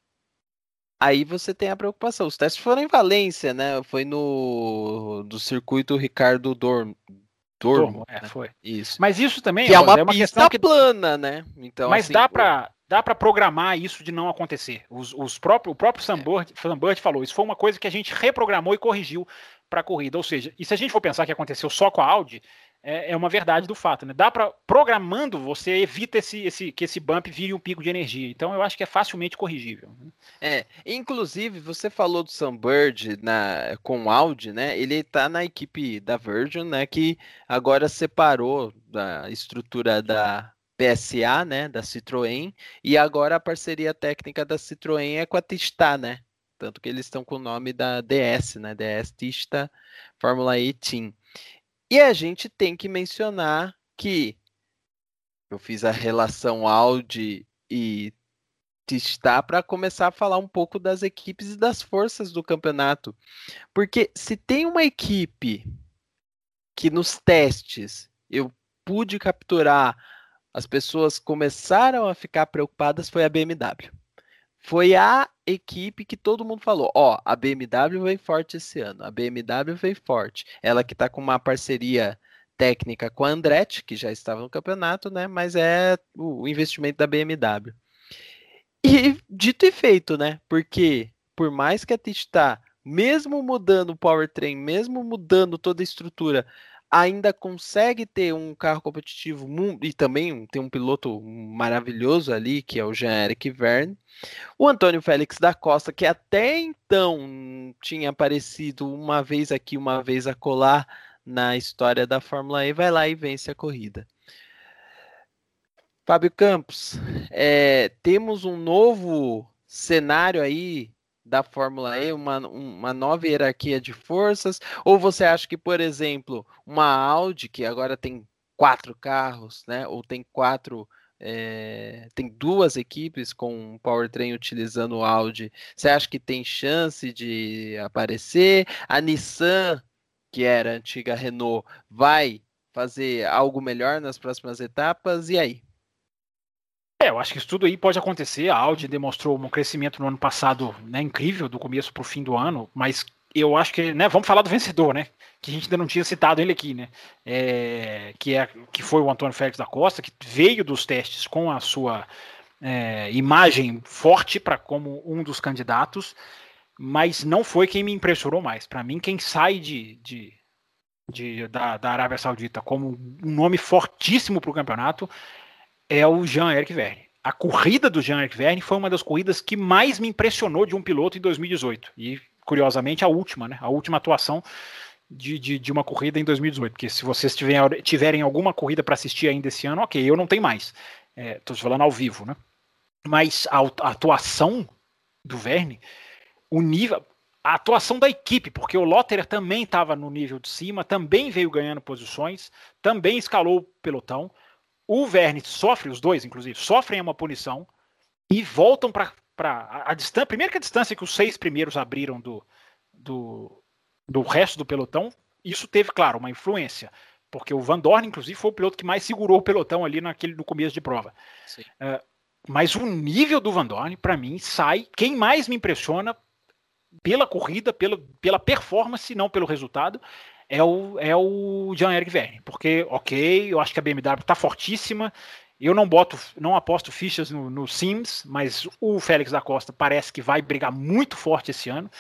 Aí você tem a preocupação. Os testes foram em Valência, né? Foi no do circuito Ricardo Dormo. Dormo, é, né? foi. Isso. Isso. Mas isso também que é uma, é uma pista questão que plana, né? Então, mas assim, dá para dá para programar isso de não acontecer. Os, os próprios, o próprio Sam Bird, Sam Bird falou, isso foi uma coisa que a gente reprogramou e corrigiu para a corrida. Ou seja, e se a gente for pensar que aconteceu só com a Audi, é, é uma verdade do fato, né? Dá para programando, você evita esse, esse, que esse bump vire um pico de energia. Então eu acho que é facilmente corrigível. É, inclusive você falou do Sam Bird na, com o Audi, né? Ele tá na equipe da Virgin, né? Que agora separou da estrutura da P S A, né? Da Citroën, e agora a parceria técnica da Citroën é com a Tista, né? Tanto que eles estão com o nome da D S, né? D S Tista Fórmula E Team. E a gente tem que mencionar que eu fiz a relação Audi e Tista para começar a falar um pouco das equipes e das forças do campeonato. Porque se tem uma equipe que nos testes eu pude capturar, as pessoas começaram a ficar preocupadas, foi a B M W. Foi a equipe que todo mundo falou, ó, a B M W veio forte esse ano, a B M W veio forte. Ela que está com uma parceria técnica com a Andretti, que já estava no campeonato, né? Mas é o investimento da B M W. E dito e feito, né? Porque por mais que a Tista, mesmo mudando o powertrain, mesmo mudando toda a estrutura, ainda consegue ter um carro competitivo e também tem um piloto maravilhoso ali, que é o Jean-Eric Vergne. O Antônio Félix da Costa, que até então tinha aparecido uma vez aqui, uma vez acolá na história da Fórmula E, vai lá e vence a corrida. Fábio Campos, é, temos um novo cenário aí da Fórmula E, uma, uma nova hierarquia de forças, ou você acha que, por exemplo, uma Audi, que agora tem quatro carros, né, ou tem quatro, é, tem duas equipes com powertrain utilizando o Audi, você acha que tem chance de aparecer? A Nissan, que era a antiga Renault, vai fazer algo melhor nas próximas etapas, e aí? É, eu acho que isso tudo aí pode acontecer. A Audi demonstrou um crescimento no ano passado, né, incrível, do começo para o fim do ano, mas eu acho que, né, vamos falar do vencedor, né, que a gente ainda não tinha citado ele aqui, né, é, que, é, que foi o Antônio Félix da Costa, que veio dos testes com a sua é, imagem forte para como um dos candidatos, mas não foi quem me impressionou mais. Para mim, quem sai de, de, de da, da Arábia Saudita como um nome fortíssimo para o campeonato é o Jean-Eric Vergne. A corrida do Jean-Eric Vergne foi uma das corridas que mais me impressionou de um piloto em dois mil e dezoito. E, curiosamente, a última, né? A última atuação de, de, de uma corrida em dois mil e dezoito. Porque se vocês tiverem, tiverem alguma corrida para assistir ainda esse ano, ok, eu não tenho mais. Estou é, falando ao vivo, né? Mas a, a atuação do Vergne, o nível... A atuação da equipe, porque o Lotterer também estava no nível de cima, também veio ganhando posições, também escalou o pelotão. O Vergne sofre, os dois inclusive, sofrem uma punição e voltam para para a, a distância. Primeiro que a distância que os seis primeiros abriram do, do, do resto do pelotão, isso teve, claro, uma influência. Porque o Van Dorn, inclusive, foi o piloto que mais segurou o pelotão ali naquele, no começo de prova. Uh, mas o nível do Van Dorn, para mim, sai. Quem mais me impressiona pela corrida, pela, pela performance, não pelo resultado, é o, é o Jean-Eric Vergne. Porque, ok, eu acho que a B M W está fortíssima. Eu não boto, não aposto fichas no, no Sims, mas o Félix da Costa parece que vai brigar muito forte esse ano.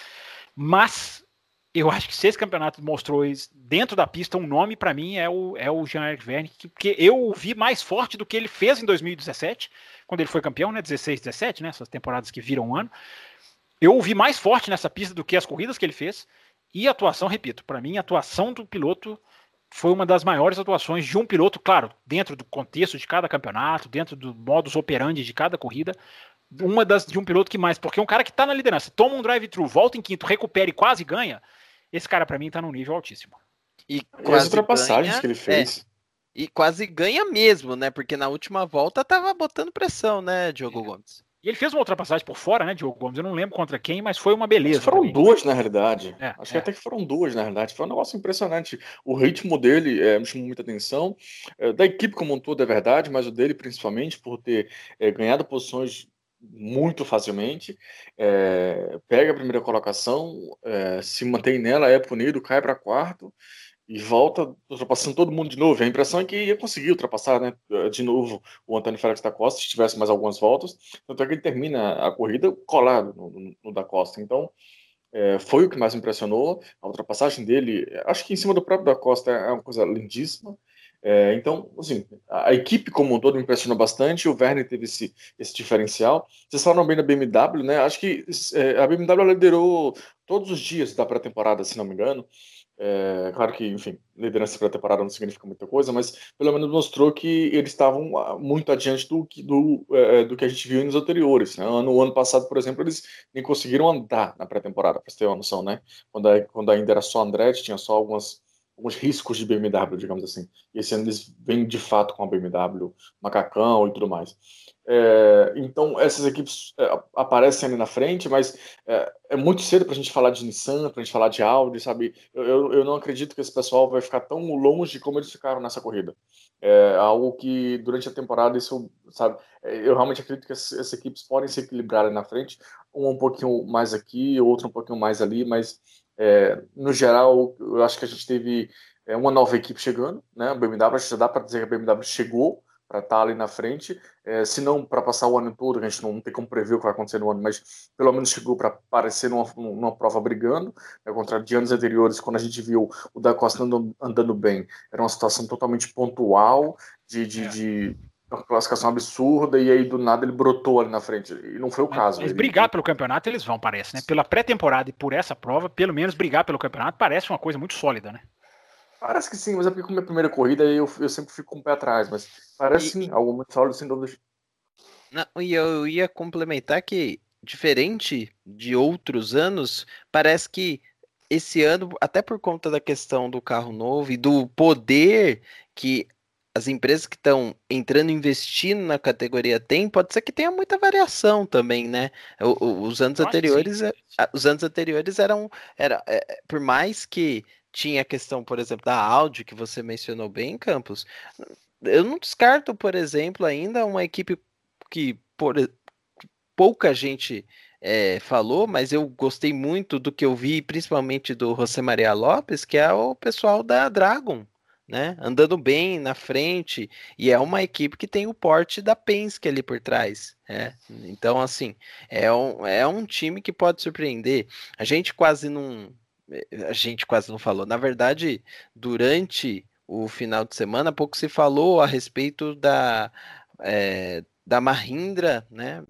Mas eu acho que se esse campeonato mostrou dentro da pista um nome, para mim é o, é o Jean-Eric Vergne, porque eu o vi mais forte do que ele fez em dois mil e dezessete, quando ele foi campeão, né, dezesseis, dezessete, né, essas temporadas que viram um ano. Eu o vi mais forte nessa pista do que as corridas que ele fez, e a atuação, repito, para mim a atuação do piloto foi uma das maiores atuações de um piloto, claro, dentro do contexto de cada campeonato, dentro do modus operandi de cada corrida, uma das de um piloto que mais, porque um cara que tá na liderança, toma um drive-thru, volta em quinto, recupera e quase ganha, esse cara para mim tá num nível altíssimo. E, e as ultrapassagens ganha, que ele fez. É, e quase ganha mesmo, né? Porque na última volta tava botando pressão, né, Diogo é. Gomes? E ele fez uma ultrapassagem por fora, né, Diogo Gomes? Eu não lembro contra quem, mas foi uma beleza. Foram também. duas, na realidade. É, Acho é. que até que foram duas, na realidade. Foi um negócio impressionante. O ritmo dele é, me chamou muita atenção. É, da equipe como um todo é verdade, mas o dele principalmente por ter é, ganhado posições muito facilmente. É, pega a primeira colocação, é, se mantém nela, é punido, cai para quarto. E volta ultrapassando todo mundo de novo. A impressão é que ia conseguir ultrapassar, né, de novo o Antônio Félix da Costa, se tivesse mais algumas voltas. Tanto é que ele termina a corrida colado no, no, no da Costa. Então, é, foi o que mais impressionou. A ultrapassagem dele, acho que em cima do próprio da Costa é uma coisa lindíssima. É, então, assim, a, a equipe como um todo me impressionou bastante. O Vergne teve esse, esse diferencial. Vocês falaram bem da B M W, né? Acho que é, a B M W liderou todos os dias da pré-temporada, se não me engano. É, claro que, enfim, liderança para a temporada não significa muita coisa, mas pelo menos mostrou que eles estavam muito adiante do que, do, é, do que a gente viu nos anteriores. Né? No ano passado, por exemplo, eles nem conseguiram andar na pré-temporada, para você ter uma noção, né? Quando, quando ainda era só Andretti, tinha só algumas, alguns riscos de B M W, digamos assim. E esse ano eles vêm de fato com a B M W, macacão e tudo mais. É, então essas equipes é, aparecem ali na frente, mas é, é muito cedo para a gente falar de Nissan, para a gente falar de Audi, sabe? Eu, eu, eu não acredito que esse pessoal vai ficar tão longe de como eles ficaram nessa corrida. É algo que durante a temporada isso, sabe? Eu realmente acredito que essas, essas equipes podem se equilibrar ali na frente, um um pouquinho mais aqui, outro um pouquinho mais ali, mas é, no geral eu acho que a gente teve é, uma nova equipe chegando, né? A B M W, acho que já dá para dizer que a B M W chegou para estar ali na frente, é, se não para passar o ano todo, a gente não, não tem como prever o que vai acontecer no ano, mas pelo menos chegou para aparecer numa, numa prova brigando, ao contrário de anos anteriores, quando a gente viu o da Costa andando, andando bem, era uma situação totalmente pontual, de, de, é. de uma classificação absurda, e aí do nada ele brotou ali na frente, e não foi o mas, caso. Mas ele... brigar pelo campeonato eles vão, parece, né? Pela pré-temporada e por essa prova, pelo menos brigar pelo campeonato parece uma coisa muito sólida, né? Parece que sim, mas é porque como é a primeira corrida eu, eu sempre fico com o pé atrás, mas parece e, sim, algo muito sólido, sem dúvida. Não, e eu ia complementar que, diferente de outros anos, parece que esse ano, até por conta da questão do carro novo e do poder que as empresas que estão entrando investindo na categoria têm, pode ser que tenha muita variação também, né? O, o, os anos anteriores, os anos anteriores eram, era, é, por mais que tinha a questão, por exemplo, da Audi, que você mencionou bem, Campos, eu não descarto, por exemplo, ainda uma equipe que por, pouca gente é, falou, mas eu gostei muito do que eu vi, principalmente do José Maria Lopes, que é o pessoal da Dragon, né? Andando bem na frente, e é uma equipe que tem o porte da Penske ali por trás. É. Então, assim, é um, é um time que pode surpreender. A gente quase não... A gente quase não falou. Na verdade, durante o final de semana, pouco se falou a respeito da, é, da Mahindra, né?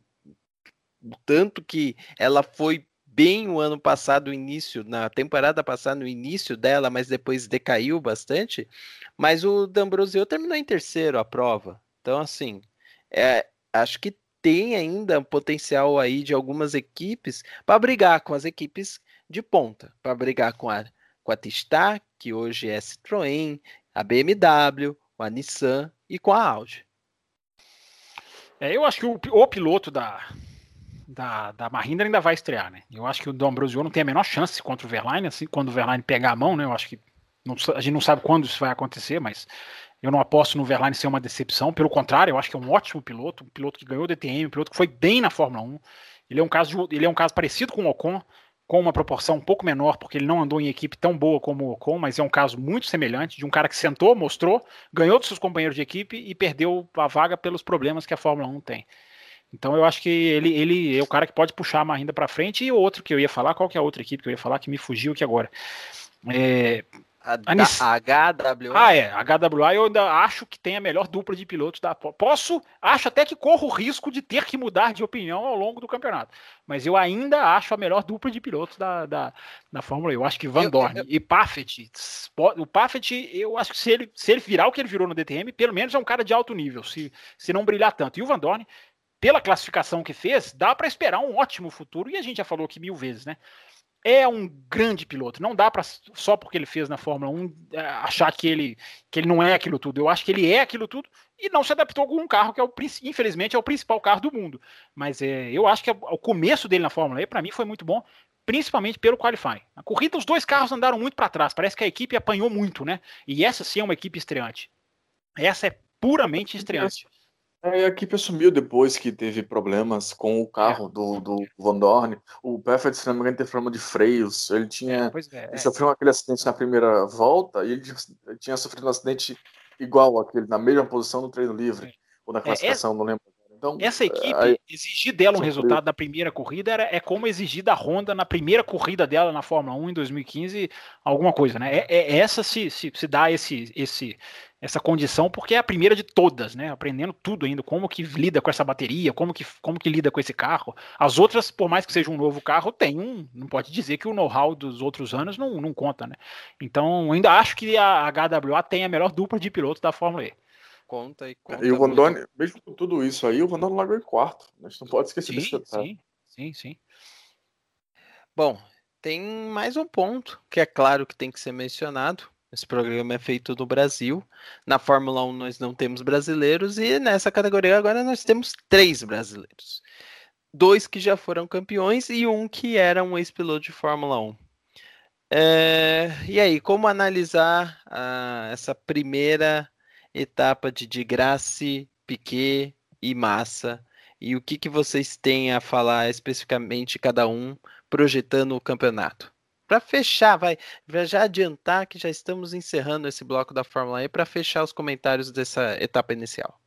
Tanto que ela foi bem o ano passado, o início, na temporada passada, no início dela, mas depois decaiu bastante. Mas o D'Ambrosio terminou em terceiro a prova. Então, assim, é, acho que tem ainda potencial aí de algumas equipes para brigar com as equipes de ponta, para brigar com a, com a Tista, que hoje é Citroën, a B M W, a Nissan e com a Audi. É, eu acho que o, o piloto da, da, da Mahindra ainda vai estrear, né? Eu acho que o D'Ambrosio não tem a menor chance contra o Verlaine, assim, quando o Verlaine pegar a mão, né? Eu acho que não, a gente não sabe quando isso vai acontecer, mas eu não aposto no Verlaine ser uma decepção. Pelo contrário, eu acho que é um ótimo piloto, um piloto que ganhou o D T M, um piloto que foi bem na Fórmula um. Ele é um caso, de, ele é um caso parecido com o Ocon, com uma proporção um pouco menor, porque ele não andou em equipe tão boa como o Ocon, mas é um caso muito semelhante, de um cara que sentou, mostrou, ganhou dos seus companheiros de equipe e perdeu a vaga pelos problemas que a Fórmula um tem. Então eu acho que ele, ele é o cara que pode puxar a Mahindra para frente. E o outro que eu ia falar, qual que é a outra equipe que eu ia falar que me fugiu aqui agora? É... A, a Nis... H W A. Ah, é. A H W A eu ainda acho que tem a melhor dupla de pilotos da. Posso, acho até que corro o risco de ter que mudar de opinião ao longo do campeonato. Mas eu ainda acho a melhor dupla de pilotos da, da, da Fórmula um. Eu acho que Van Dorn e Paffett. O Paffett, eu acho que se ele, se ele virar o que ele virou no D T M, pelo menos é um cara de alto nível, se, se não brilhar tanto. E o Van Dorn, pela classificação que fez, dá para esperar um ótimo futuro. E a gente já falou aqui mil vezes, né? É um grande piloto. Não dá para só porque ele fez na Fórmula um achar que ele, que ele não é aquilo tudo. Eu acho que ele é aquilo tudo e não se adaptou com um carro que é o, infelizmente é o principal carro do mundo. Mas é, eu acho que o começo dele na Fórmula E para mim foi muito bom, principalmente pelo qualifying. Na corrida os dois carros andaram muito para trás. Parece que a equipe apanhou muito, né? E essa sim é uma equipe estreante. Essa é puramente estreante. A equipe assumiu depois que teve problemas com o carro é. do, do Van Dorn. O Paffett, se não me engano, teve problema de freios. Ele tinha é, é, ele sofreu aquele acidente na primeira volta e ele tinha sofrido um acidente igual àquele, na mesma posição no treino livre. É. Ou na classificação, é, não lembro. Então, essa equipe, aí, exigir dela um resultado da primeira corrida era, é como exigir da Honda na primeira corrida dela na Fórmula um em dois mil e quinze, alguma coisa, né? É, é essa se, se, se dá esse, esse, essa condição, porque é a primeira de todas, né? Aprendendo tudo ainda, como que lida com essa bateria, como que, como que lida com esse carro. As outras, por mais que seja um novo carro, tem um, não pode dizer que o know-how dos outros anos não, não conta, né? Então, ainda acho que a H W A tem a melhor dupla de pilotos da Fórmula E. Conta e conta. E o Van Dorn, mesmo com tudo isso aí, o Van Dorn largou em quarto. A gente não pode esquecer sim, desse detalhe. Sim, sim, sim. Bom, tem mais um ponto que é claro que tem que ser mencionado. Esse programa é feito no Brasil. Na Fórmula um nós não temos brasileiros e nessa categoria agora nós temos três brasileiros. Dois que já foram campeões e um que era um ex-piloto de Fórmula um. É... E aí, como analisar ah, essa primeira etapa de Di Grassi, Piquet e Massa? E o que, que vocês têm a falar especificamente cada um projetando o campeonato? Para fechar, vai, vai já adiantar que já estamos encerrando esse bloco da Fórmula E para fechar os comentários dessa etapa inicial.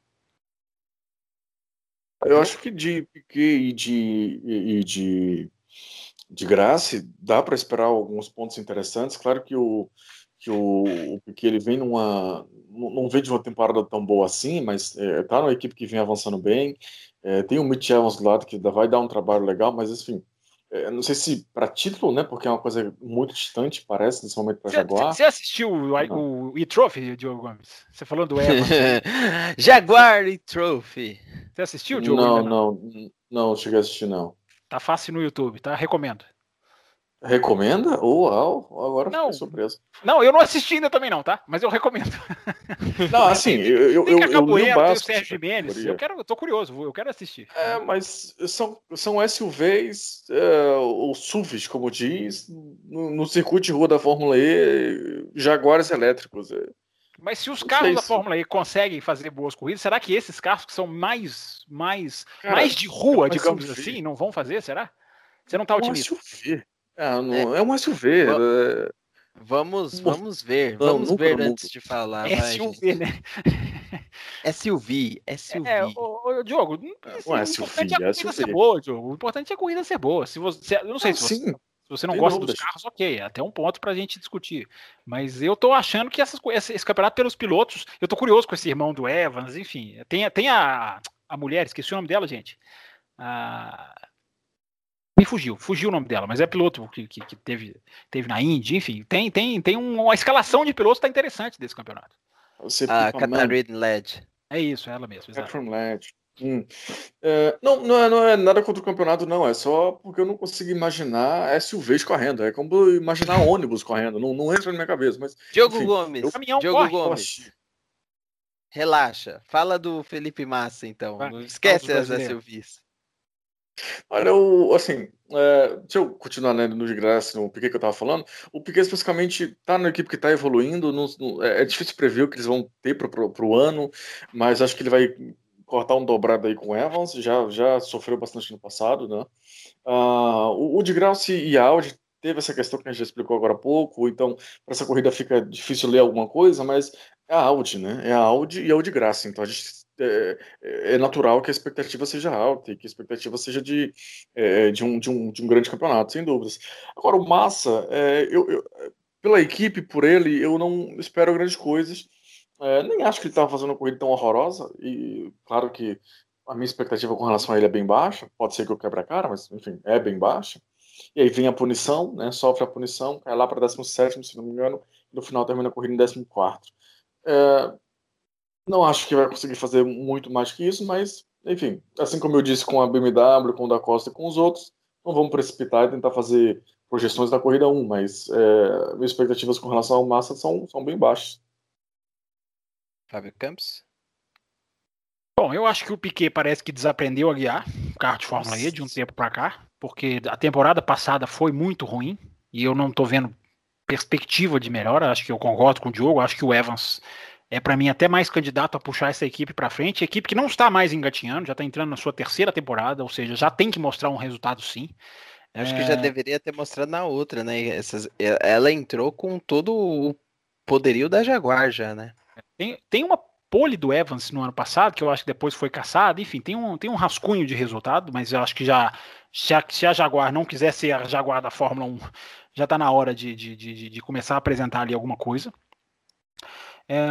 Eu acho que de Piquet e de, e de, de Grassi dá para esperar alguns pontos interessantes. Claro que o, que o, o Piquet ele vem numa, não vem de uma temporada tão boa assim, mas é, tá numa equipe que vem avançando bem. É, tem o Mitch Evans do lado que vai dar um trabalho legal, mas enfim, é, não sei se para título, né? Porque é uma coisa muito distante, parece, nesse momento para Jaguar. Você assistiu o, o e-Trophy, Diogo Gomes? Você falando do Evans. Jaguar e-Trophy. Você assistiu, Diogo? Não, não, não, não cheguei a assistir, não. Tá fácil no YouTube, tá? Recomendo. Recomenda? Uau, agora não, fiquei surpreso. Não, eu não assisti ainda também não, tá? Mas eu recomendo. Não, assim, eu, eu, tem eu, eu li o básico. Tem o Sérgio Jimenez, eu, quero, eu tô curioso, eu quero assistir. É, mas são, são S U Vs, é, ou S U Vs, como diz, no, no circuito de rua da Fórmula E, Jaguares elétricos. É. Mas se os carros da Fórmula E conseguem fazer boas corridas, será que esses carros que são mais, mais, Cara, mais de rua, digamos assim, não vão fazer, será? Você não tá otimista? É um S U V. É, não, é, é um S U V. É... Vamos, vamos ver, não, vamos ver antes de falar. S U V, vai, né? S U V, S U V. É, o, o Diogo, assim, o S U V, importante é a corrida ser boa, Diogo. O importante é a corrida ser boa. Se você, eu não sei não, se, você, se você não gosta dúvida. dos carros, ok, é até um ponto pra gente discutir. Mas eu tô achando que essas, esse, esse campeonato pelos pilotos, eu tô curioso com esse irmão do Evans, enfim. Tem, tem a, a mulher, esqueci o nome dela, gente. A... Me fugiu, fugiu o nome dela, mas é piloto que, que, que teve, teve na Indy, enfim, tem, tem, tem uma escalação de pilotos que tá interessante desse campeonato. A Catherine Led. É isso, é ela mesma. Catherine Led. Hum. É, não, não, é, não é nada contra o campeonato, não, é só porque eu não consigo imaginar S U Vs correndo, é como imaginar ônibus correndo, não, não entra na minha cabeça. Mas, Diogo enfim, Gomes, eu... caminhão Diogo corre, Gomes. Relaxa, fala do Felipe Massa então, vai, não esquece as S U Vs. Olha, eu, assim, é, deixa eu continuar, né, no de graça, no Piquet que eu tava falando. O Piquet especificamente tá na equipe que tá evoluindo, não- não- é, é difícil prever o que eles vão ter pro, pro, pro ano, mas acho que ele vai cortar um dobrado aí com o Evans, já, já sofreu bastante no passado, né? Ah, o, o de Graça e a Audi teve essa questão que a gente já explicou agora há pouco, então para essa corrida fica difícil ler alguma coisa, mas é a Audi, né? É a Audi e é o de Graça, então a gente, é, é natural que a expectativa seja alta e que a expectativa seja de, é, de, um, de, um, de um grande campeonato, sem dúvidas. Agora, o Massa, é, eu, eu- pela equipe, por ele, eu não espero grandes coisas. É, nem acho que ele estava fazendo uma corrida tão horrorosa, e claro que a minha expectativa com relação a ele é bem baixa, pode ser que eu quebre a cara, mas enfim, é bem baixa. E aí vem a punição, né? Sofre a punição, cai lá para décimo sétimo, se não me engano, e no final termina a corrida em décimo quarto. É, não acho que vai conseguir fazer muito mais que isso, mas, enfim, assim como eu disse com a B M W, com o da Costa e com os outros, não vamos precipitar e tentar fazer projeções da corrida um, mas é, minhas expectativas com relação ao Massa são, são bem baixas. Fábio Campos? Bom, eu acho que o Piquet parece que desaprendeu a guiar carro de Fórmula E de um tempo para cá, porque a temporada passada foi muito ruim e eu não tô vendo perspectiva de melhora. Acho que eu concordo com o Diogo, acho que o Evans é para mim até mais candidato a puxar essa equipe para frente, equipe que não está mais engatinhando, já está entrando na sua terceira temporada, ou seja, já tem que mostrar um resultado sim. Acho que já É, deveria ter mostrado na outra, né? Essas, e- ela entrou com todo o poderio da Jaguar já, né? tem, tem uma pole do Evans no ano passado, que eu acho que depois foi caçado, enfim, tem um, tem um rascunho de resultado, mas eu acho que já, se a, se a Jaguar não quiser ser a Jaguar da Fórmula um, já está na hora de, de, de, de começar a apresentar ali alguma coisa. É,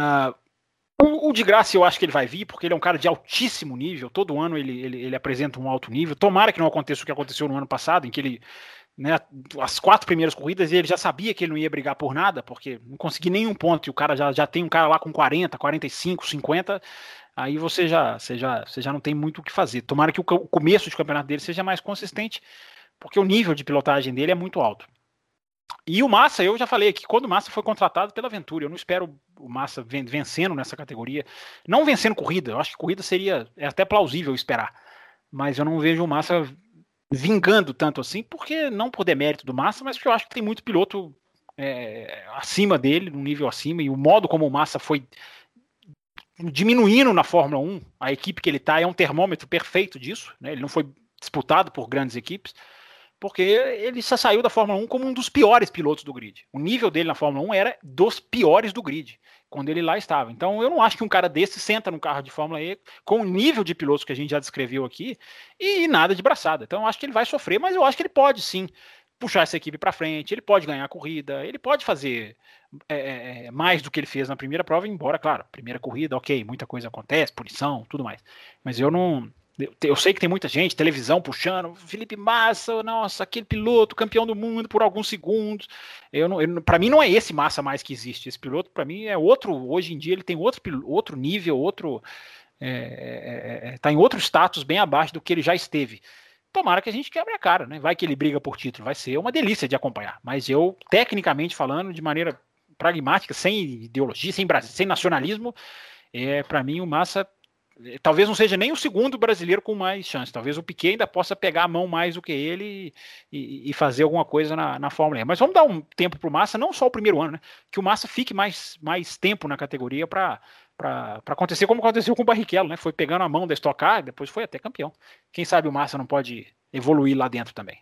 o, o de Graça eu acho que ele vai vir, porque ele é um cara de altíssimo nível, todo ano ele, ele, ele apresenta um alto nível, tomara que não aconteça o que aconteceu no ano passado, em que ele, né, as quatro primeiras corridas ele já sabia que ele não ia brigar por nada, porque não conseguia nenhum ponto, e o cara já, já tem um cara lá com quarenta, quarenta e cinco, cinquenta, aí você já, você, já, você já não tem muito o que fazer. Tomara que o, o começo de campeonato dele seja mais consistente, porque o nível de pilotagem dele é muito alto. E o Massa, eu já falei aqui, quando o Massa foi contratado pela Venturi, eu não espero o Massa vencendo nessa categoria, não vencendo corrida, eu acho que corrida seria é até plausível esperar, mas eu não vejo o Massa vingando tanto assim, porque não por demérito do Massa, mas porque eu acho que tem muito piloto é, acima dele, num nível acima, e o modo como o Massa foi diminuindo na Fórmula um, a equipe que ele está é um termômetro perfeito disso, né? Ele não foi disputado por grandes equipes, porque ele só saiu da Fórmula um como um dos piores pilotos do grid. O nível dele na Fórmula um era dos piores do grid, quando ele lá estava. Então eu não acho que um cara desse senta no carro de Fórmula E com o nível de pilotos que a gente já descreveu aqui e nada de braçada. Então eu acho que ele vai sofrer, mas eu acho que ele pode sim puxar essa equipe para frente, ele pode ganhar a corrida, ele pode fazer é, é, mais do que ele fez na primeira prova, embora, claro, primeira corrida, ok, muita coisa acontece, punição, tudo mais. Mas eu não, eu, eu sei que tem muita gente, televisão puxando, Felipe Massa, nossa, aquele piloto, campeão do mundo por alguns segundos. Eu não, eu, para mim não é esse Massa mais que existe. Esse piloto, para mim, é outro. Hoje em dia ele tem outro, outro nível, outro. É, é, é, tá em outro status bem abaixo do que ele já esteve. Tomara que a gente quebre a cara, né? Vai que ele briga por título, vai ser uma delícia de acompanhar. Mas eu, tecnicamente falando, de maneira pragmática, sem ideologia, sem, sem nacionalismo, é, para mim o Massa talvez não seja nem o segundo brasileiro com mais chance. Talvez o Piquet ainda possa pegar a mão mais do que ele e, e fazer alguma coisa na, na Fórmula E. Mas vamos dar um tempo para o Massa, não só o primeiro ano, né? Que o Massa fique mais, mais tempo na categoria para acontecer como aconteceu com o Barrichello, né? Foi pegando a mão da Stock Car, depois foi até campeão. Quem sabe o Massa não pode evoluir lá dentro também.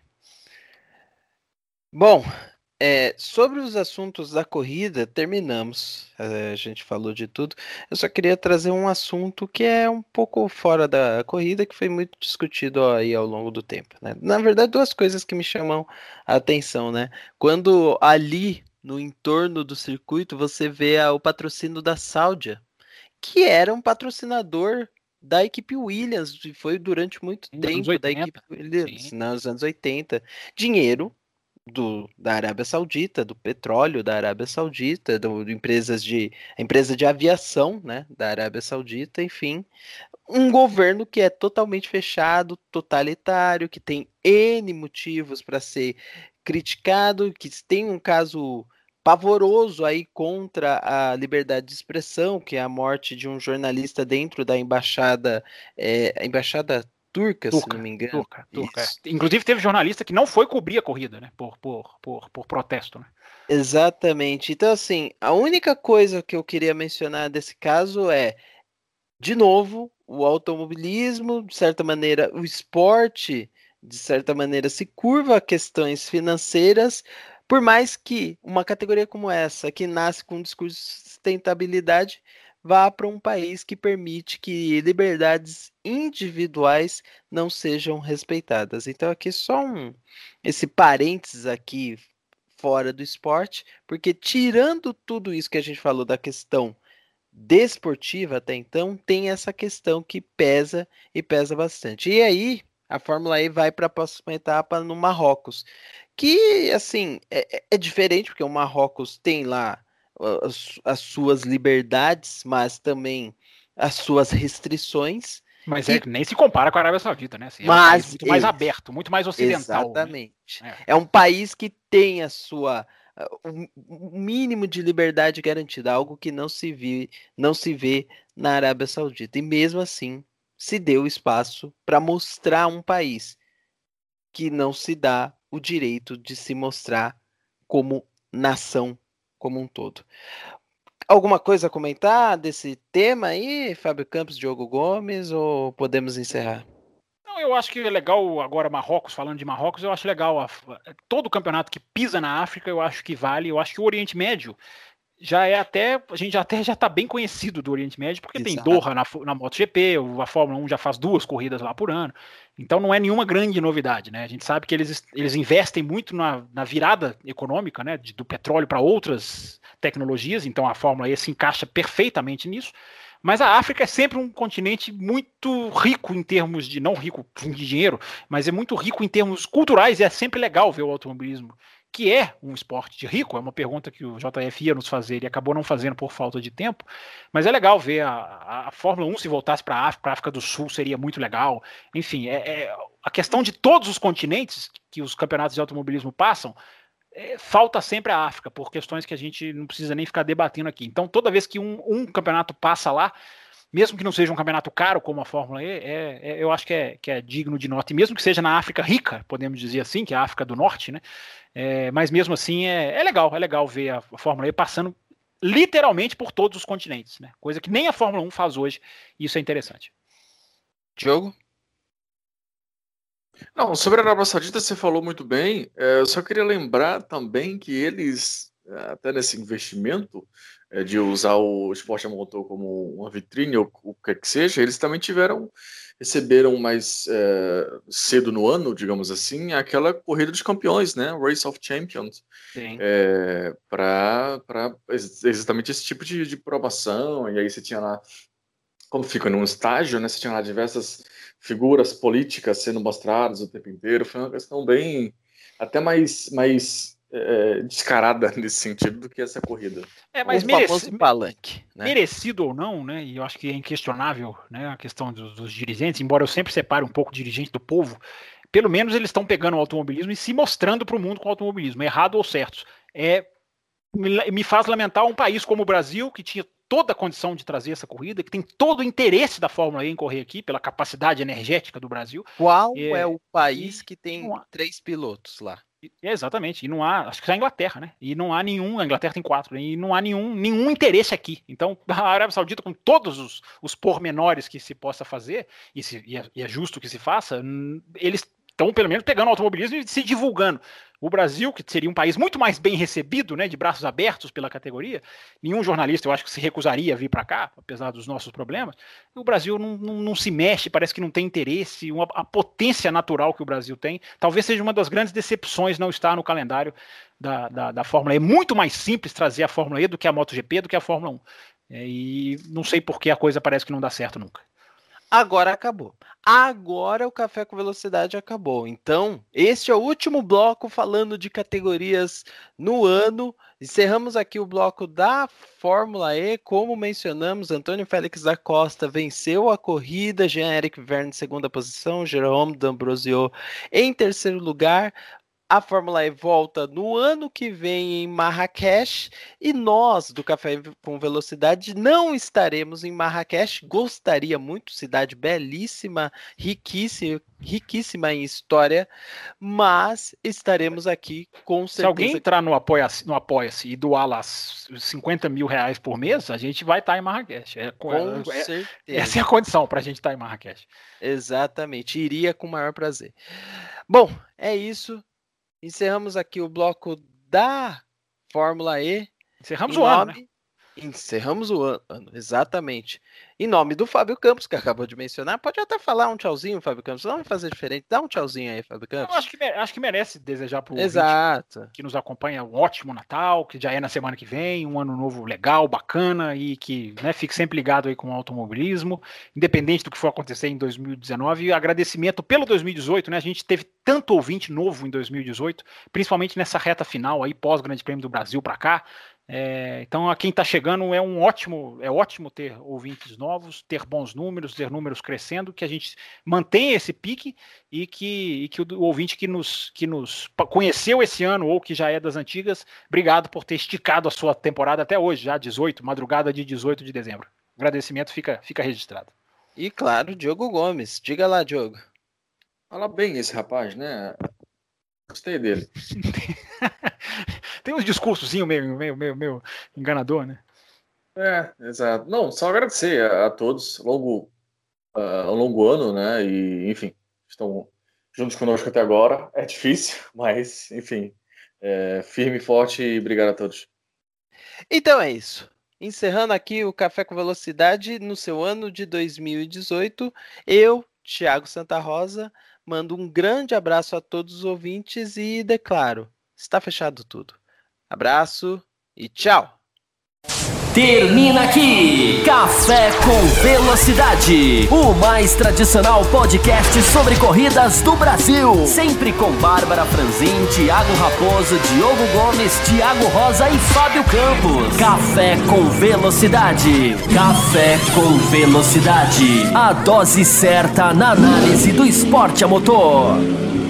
Bom, é, sobre os assuntos da corrida, terminamos. É, a gente falou de tudo. Eu só queria trazer um assunto que é um pouco fora da corrida, que foi muito discutido aí ao longo do tempo, né? Na verdade, duas coisas que me chamam a atenção, né? Quando ali no entorno do circuito você vê a- o patrocínio da Saudia, que era um patrocinador da equipe Williams, e foi durante muito Nos anos tempo da equipe oitenta. Williams, Sim. nos anos oitenta. Dinheiro do, da Arábia Saudita, do petróleo da Arábia Saudita, do, do empresas de, a empresa de aviação, né, da Arábia Saudita, enfim, um governo que é totalmente fechado, totalitário, que tem N motivos para ser criticado, que tem um caso pavoroso aí contra a liberdade de expressão, que é a morte de um jornalista dentro da embaixada, é, a embaixada turca, turca, se não me engano. Turca, turca. É. Inclusive teve jornalista que não foi cobrir a corrida, né? Por, por, por, por protesto, né? Exatamente. Então, assim, a única coisa que eu queria mencionar desse caso é, de novo, o automobilismo, de certa maneira, o esporte, de certa maneira, se curva a questões financeiras, por mais que uma categoria como essa, que nasce com um discurso de sustentabilidade, vá para um país que permite que liberdades individuais não sejam respeitadas. Então, aqui só um, esse parênteses aqui fora do esporte, porque tirando tudo isso que a gente falou da questão desportiva até então, tem essa questão que pesa e pesa bastante. E aí, a Fórmula E vai para a próxima etapa no Marrocos, que, assim, é, é- é diferente, porque o Marrocos tem lá uh, as, as suas liberdades, mas também as suas restrições, Mas é e que nem se compara com a Arábia Saudita, né? Assim, é um país mas muito mais ex- aberto, muito mais ocidental, né? exatamente. É. É um país que tem a sua uh, um um mínimo de liberdade garantida, algo que não se vê, não se vê na Arábia Saudita. E mesmo assim, se deu espaço para mostrar um país que não se dá o direito de se mostrar como nação como um todo. Alguma coisa a comentar desse tema aí, Fábio Campos, Diogo Gomes, ou podemos encerrar? Não, eu acho que é legal agora Marrocos, falando de Marrocos, eu acho legal a- todo campeonato que pisa na África, eu acho que vale. Eu acho que o Oriente Médio já é até, a gente até já está bem conhecido do Oriente Médio, porque tem Exato. Doha na, na MotoGP, a Fórmula um já faz duas corridas lá por ano, então não é nenhuma grande novidade, né? A gente sabe que eles, eles investem muito na, na virada econômica, né, de, do petróleo para outras tecnologias, então a Fórmula E se encaixa perfeitamente nisso. Mas a África é sempre um continente muito rico em termos de, não rico de dinheiro, mas é muito rico em termos culturais, e é sempre legal ver o automobilismo, que é um esporte de rico. É uma pergunta que o J F ia nos fazer e acabou não fazendo por falta de tempo, mas é legal ver a, a, a Fórmula um. Se voltasse para a África, pra África do Sul, seria muito legal. Enfim, é, é a questão de todos os continentes que os campeonatos de automobilismo passam. É, falta sempre a África, por questões que a gente não precisa nem ficar debatendo aqui. Então, toda vez que um, um campeonato passa lá, mesmo que não seja um campeonato caro como a Fórmula E, é, é, eu acho que é, que é digno de nota. E mesmo que seja na África rica, podemos dizer assim, que é a África do Norte, né? É, mas mesmo assim é, é legal, é legal ver a, a Fórmula E passando literalmente por todos os continentes, né? Coisa que nem a Fórmula um faz hoje, e isso é interessante. Diogo? Não, sobre a Arábia Saudita você falou muito bem. É, eu só queria lembrar também que eles, é, até nesse investimento é, de usar o esporte a motor como uma vitrine ou o que quer que seja, eles também tiveram, receberam mais é, cedo no ano, digamos assim, aquela corrida dos campeões, né? Race of Champions, Sim. é, para exatamente esse tipo de, de provação. E aí você tinha lá, como fica num estágio, né? Você tinha lá diversas figuras políticas sendo mostradas o tempo inteiro. Foi uma questão bem, até mais, mais é, descarada nesse sentido do que essa corrida. É, mas O mereci, famoso palanque, né? merecido ou não, né? E eu acho que é inquestionável, né? A questão dos, dos dirigentes, embora eu sempre separe um pouco o dirigente do povo, pelo menos eles estão pegando o automobilismo e se mostrando para o mundo com o automobilismo, errado ou certo. É, me, me faz lamentar um país como o Brasil, que tinha toda a condição de trazer essa corrida, que tem todo o interesse da Fórmula E em correr aqui, pela capacidade energética do Brasil. Qual é, É, o país e, que tem não há, três pilotos lá? é, exatamente, e não há, acho que é a Inglaterra, né? E não há nenhum, a Inglaterra tem quatro, né? E não há nenhum, nenhum interesse aqui. Então, a Arábia Saudita, com todos os, os pormenores que se possa fazer, e, se, e, é, e é justo que se faça, eles estão pelo menos pegando o automobilismo e se divulgando. O Brasil, que seria um país muito mais bem recebido, né, de braços abertos pela categoria, nenhum jornalista eu acho que se recusaria a vir para cá, apesar dos nossos problemas. O Brasil não, não, não se mexe, parece que não tem interesse, uma, a potência natural que o Brasil tem, talvez seja uma das grandes decepções não estar no calendário da, da, da Fórmula E. É muito mais simples trazer a Fórmula E do que a MotoGP, do que a Fórmula um. É, e não sei por que a coisa parece que não dá certo nunca. Agora acabou. Agora o Café com Velocidade acabou. Então, este é o último bloco falando de categorias no ano. Encerramos aqui o bloco da Fórmula E. Como mencionamos, Antônio Félix da Costa venceu a corrida, Jean-Éric Vergne em segunda posição, Jerome D'Ambrosio em terceiro lugar. A Fórmula E volta no ano que vem em Marrakech e nós do Café com Velocidade não estaremos em Marrakech. Gostaria muito, cidade belíssima, riquíssima, riquíssima em história, mas estaremos aqui com certeza. Se alguém entrar no Apoia-se, no Apoia-se e doar lá cinquenta mil reais por mês, a gente vai estar em Marrakech. É, com é, certeza. Essa é a condição para a gente estar em Marrakech. Exatamente, iria com o maior prazer. Bom, é isso. Encerramos aqui o bloco da Fórmula E. Encerramos o ano, né? Encerramos o ano, exatamente. Em nome do Fábio Campos, que acabou de mencionar, pode até falar um tchauzinho, Fábio Campos. Não vai fazer diferente. Dá um tchauzinho aí, Fábio Campos. Eu acho que, acho que merece desejar para o Exato. que nos acompanha um ótimo Natal, que já é na semana que vem, um ano novo legal, bacana, e que, né, fique sempre ligado aí com o automobilismo, independente do que for acontecer em dois mil e dezenove. E agradecimento pelo dois mil e dezoito, né? A gente teve tanto ouvinte novo em dois mil e dezoito, principalmente nessa reta final aí, pós-Grande Prêmio do Brasil para cá. É, então, a quem está chegando é um ótimo, é ótimo ter ouvintes novos, ter bons números, ter números crescendo, que a gente mantenha esse pique e que, e que o ouvinte que nos, que nos conheceu esse ano ou que já é das antigas, obrigado por ter esticado a sua temporada até hoje, já dezoito, madrugada de dezoito de dezembro. Agradecimento fica, fica registrado. E claro, Diogo Gomes. Diga lá, Diogo. Fala bem esse rapaz, né? Gostei dele. Tem uns discursozinho meio, meio, meio, meio enganador, né? É, exato. Não, só agradecer a, a todos. Longo, uh, um longo ano, né? E, enfim, estão juntos conosco até agora. É difícil, mas, enfim, é, firme e forte e obrigado a todos. Então é isso. Encerrando aqui o Café com Velocidade no seu ano de dois mil e dezoito, eu, Thiago Santa Rosa, mando um grande abraço a todos os ouvintes e declaro, está fechado tudo. Abraço e tchau! Termina aqui Café com Velocidade, o mais tradicional podcast sobre corridas do Brasil. Sempre com Bárbara Franzin, Thiago Raposo, Diogo Gomes, Thiago Rosa e Fábio Campos. Café com Velocidade. Café com Velocidade. A dose certa na análise do esporte a motor.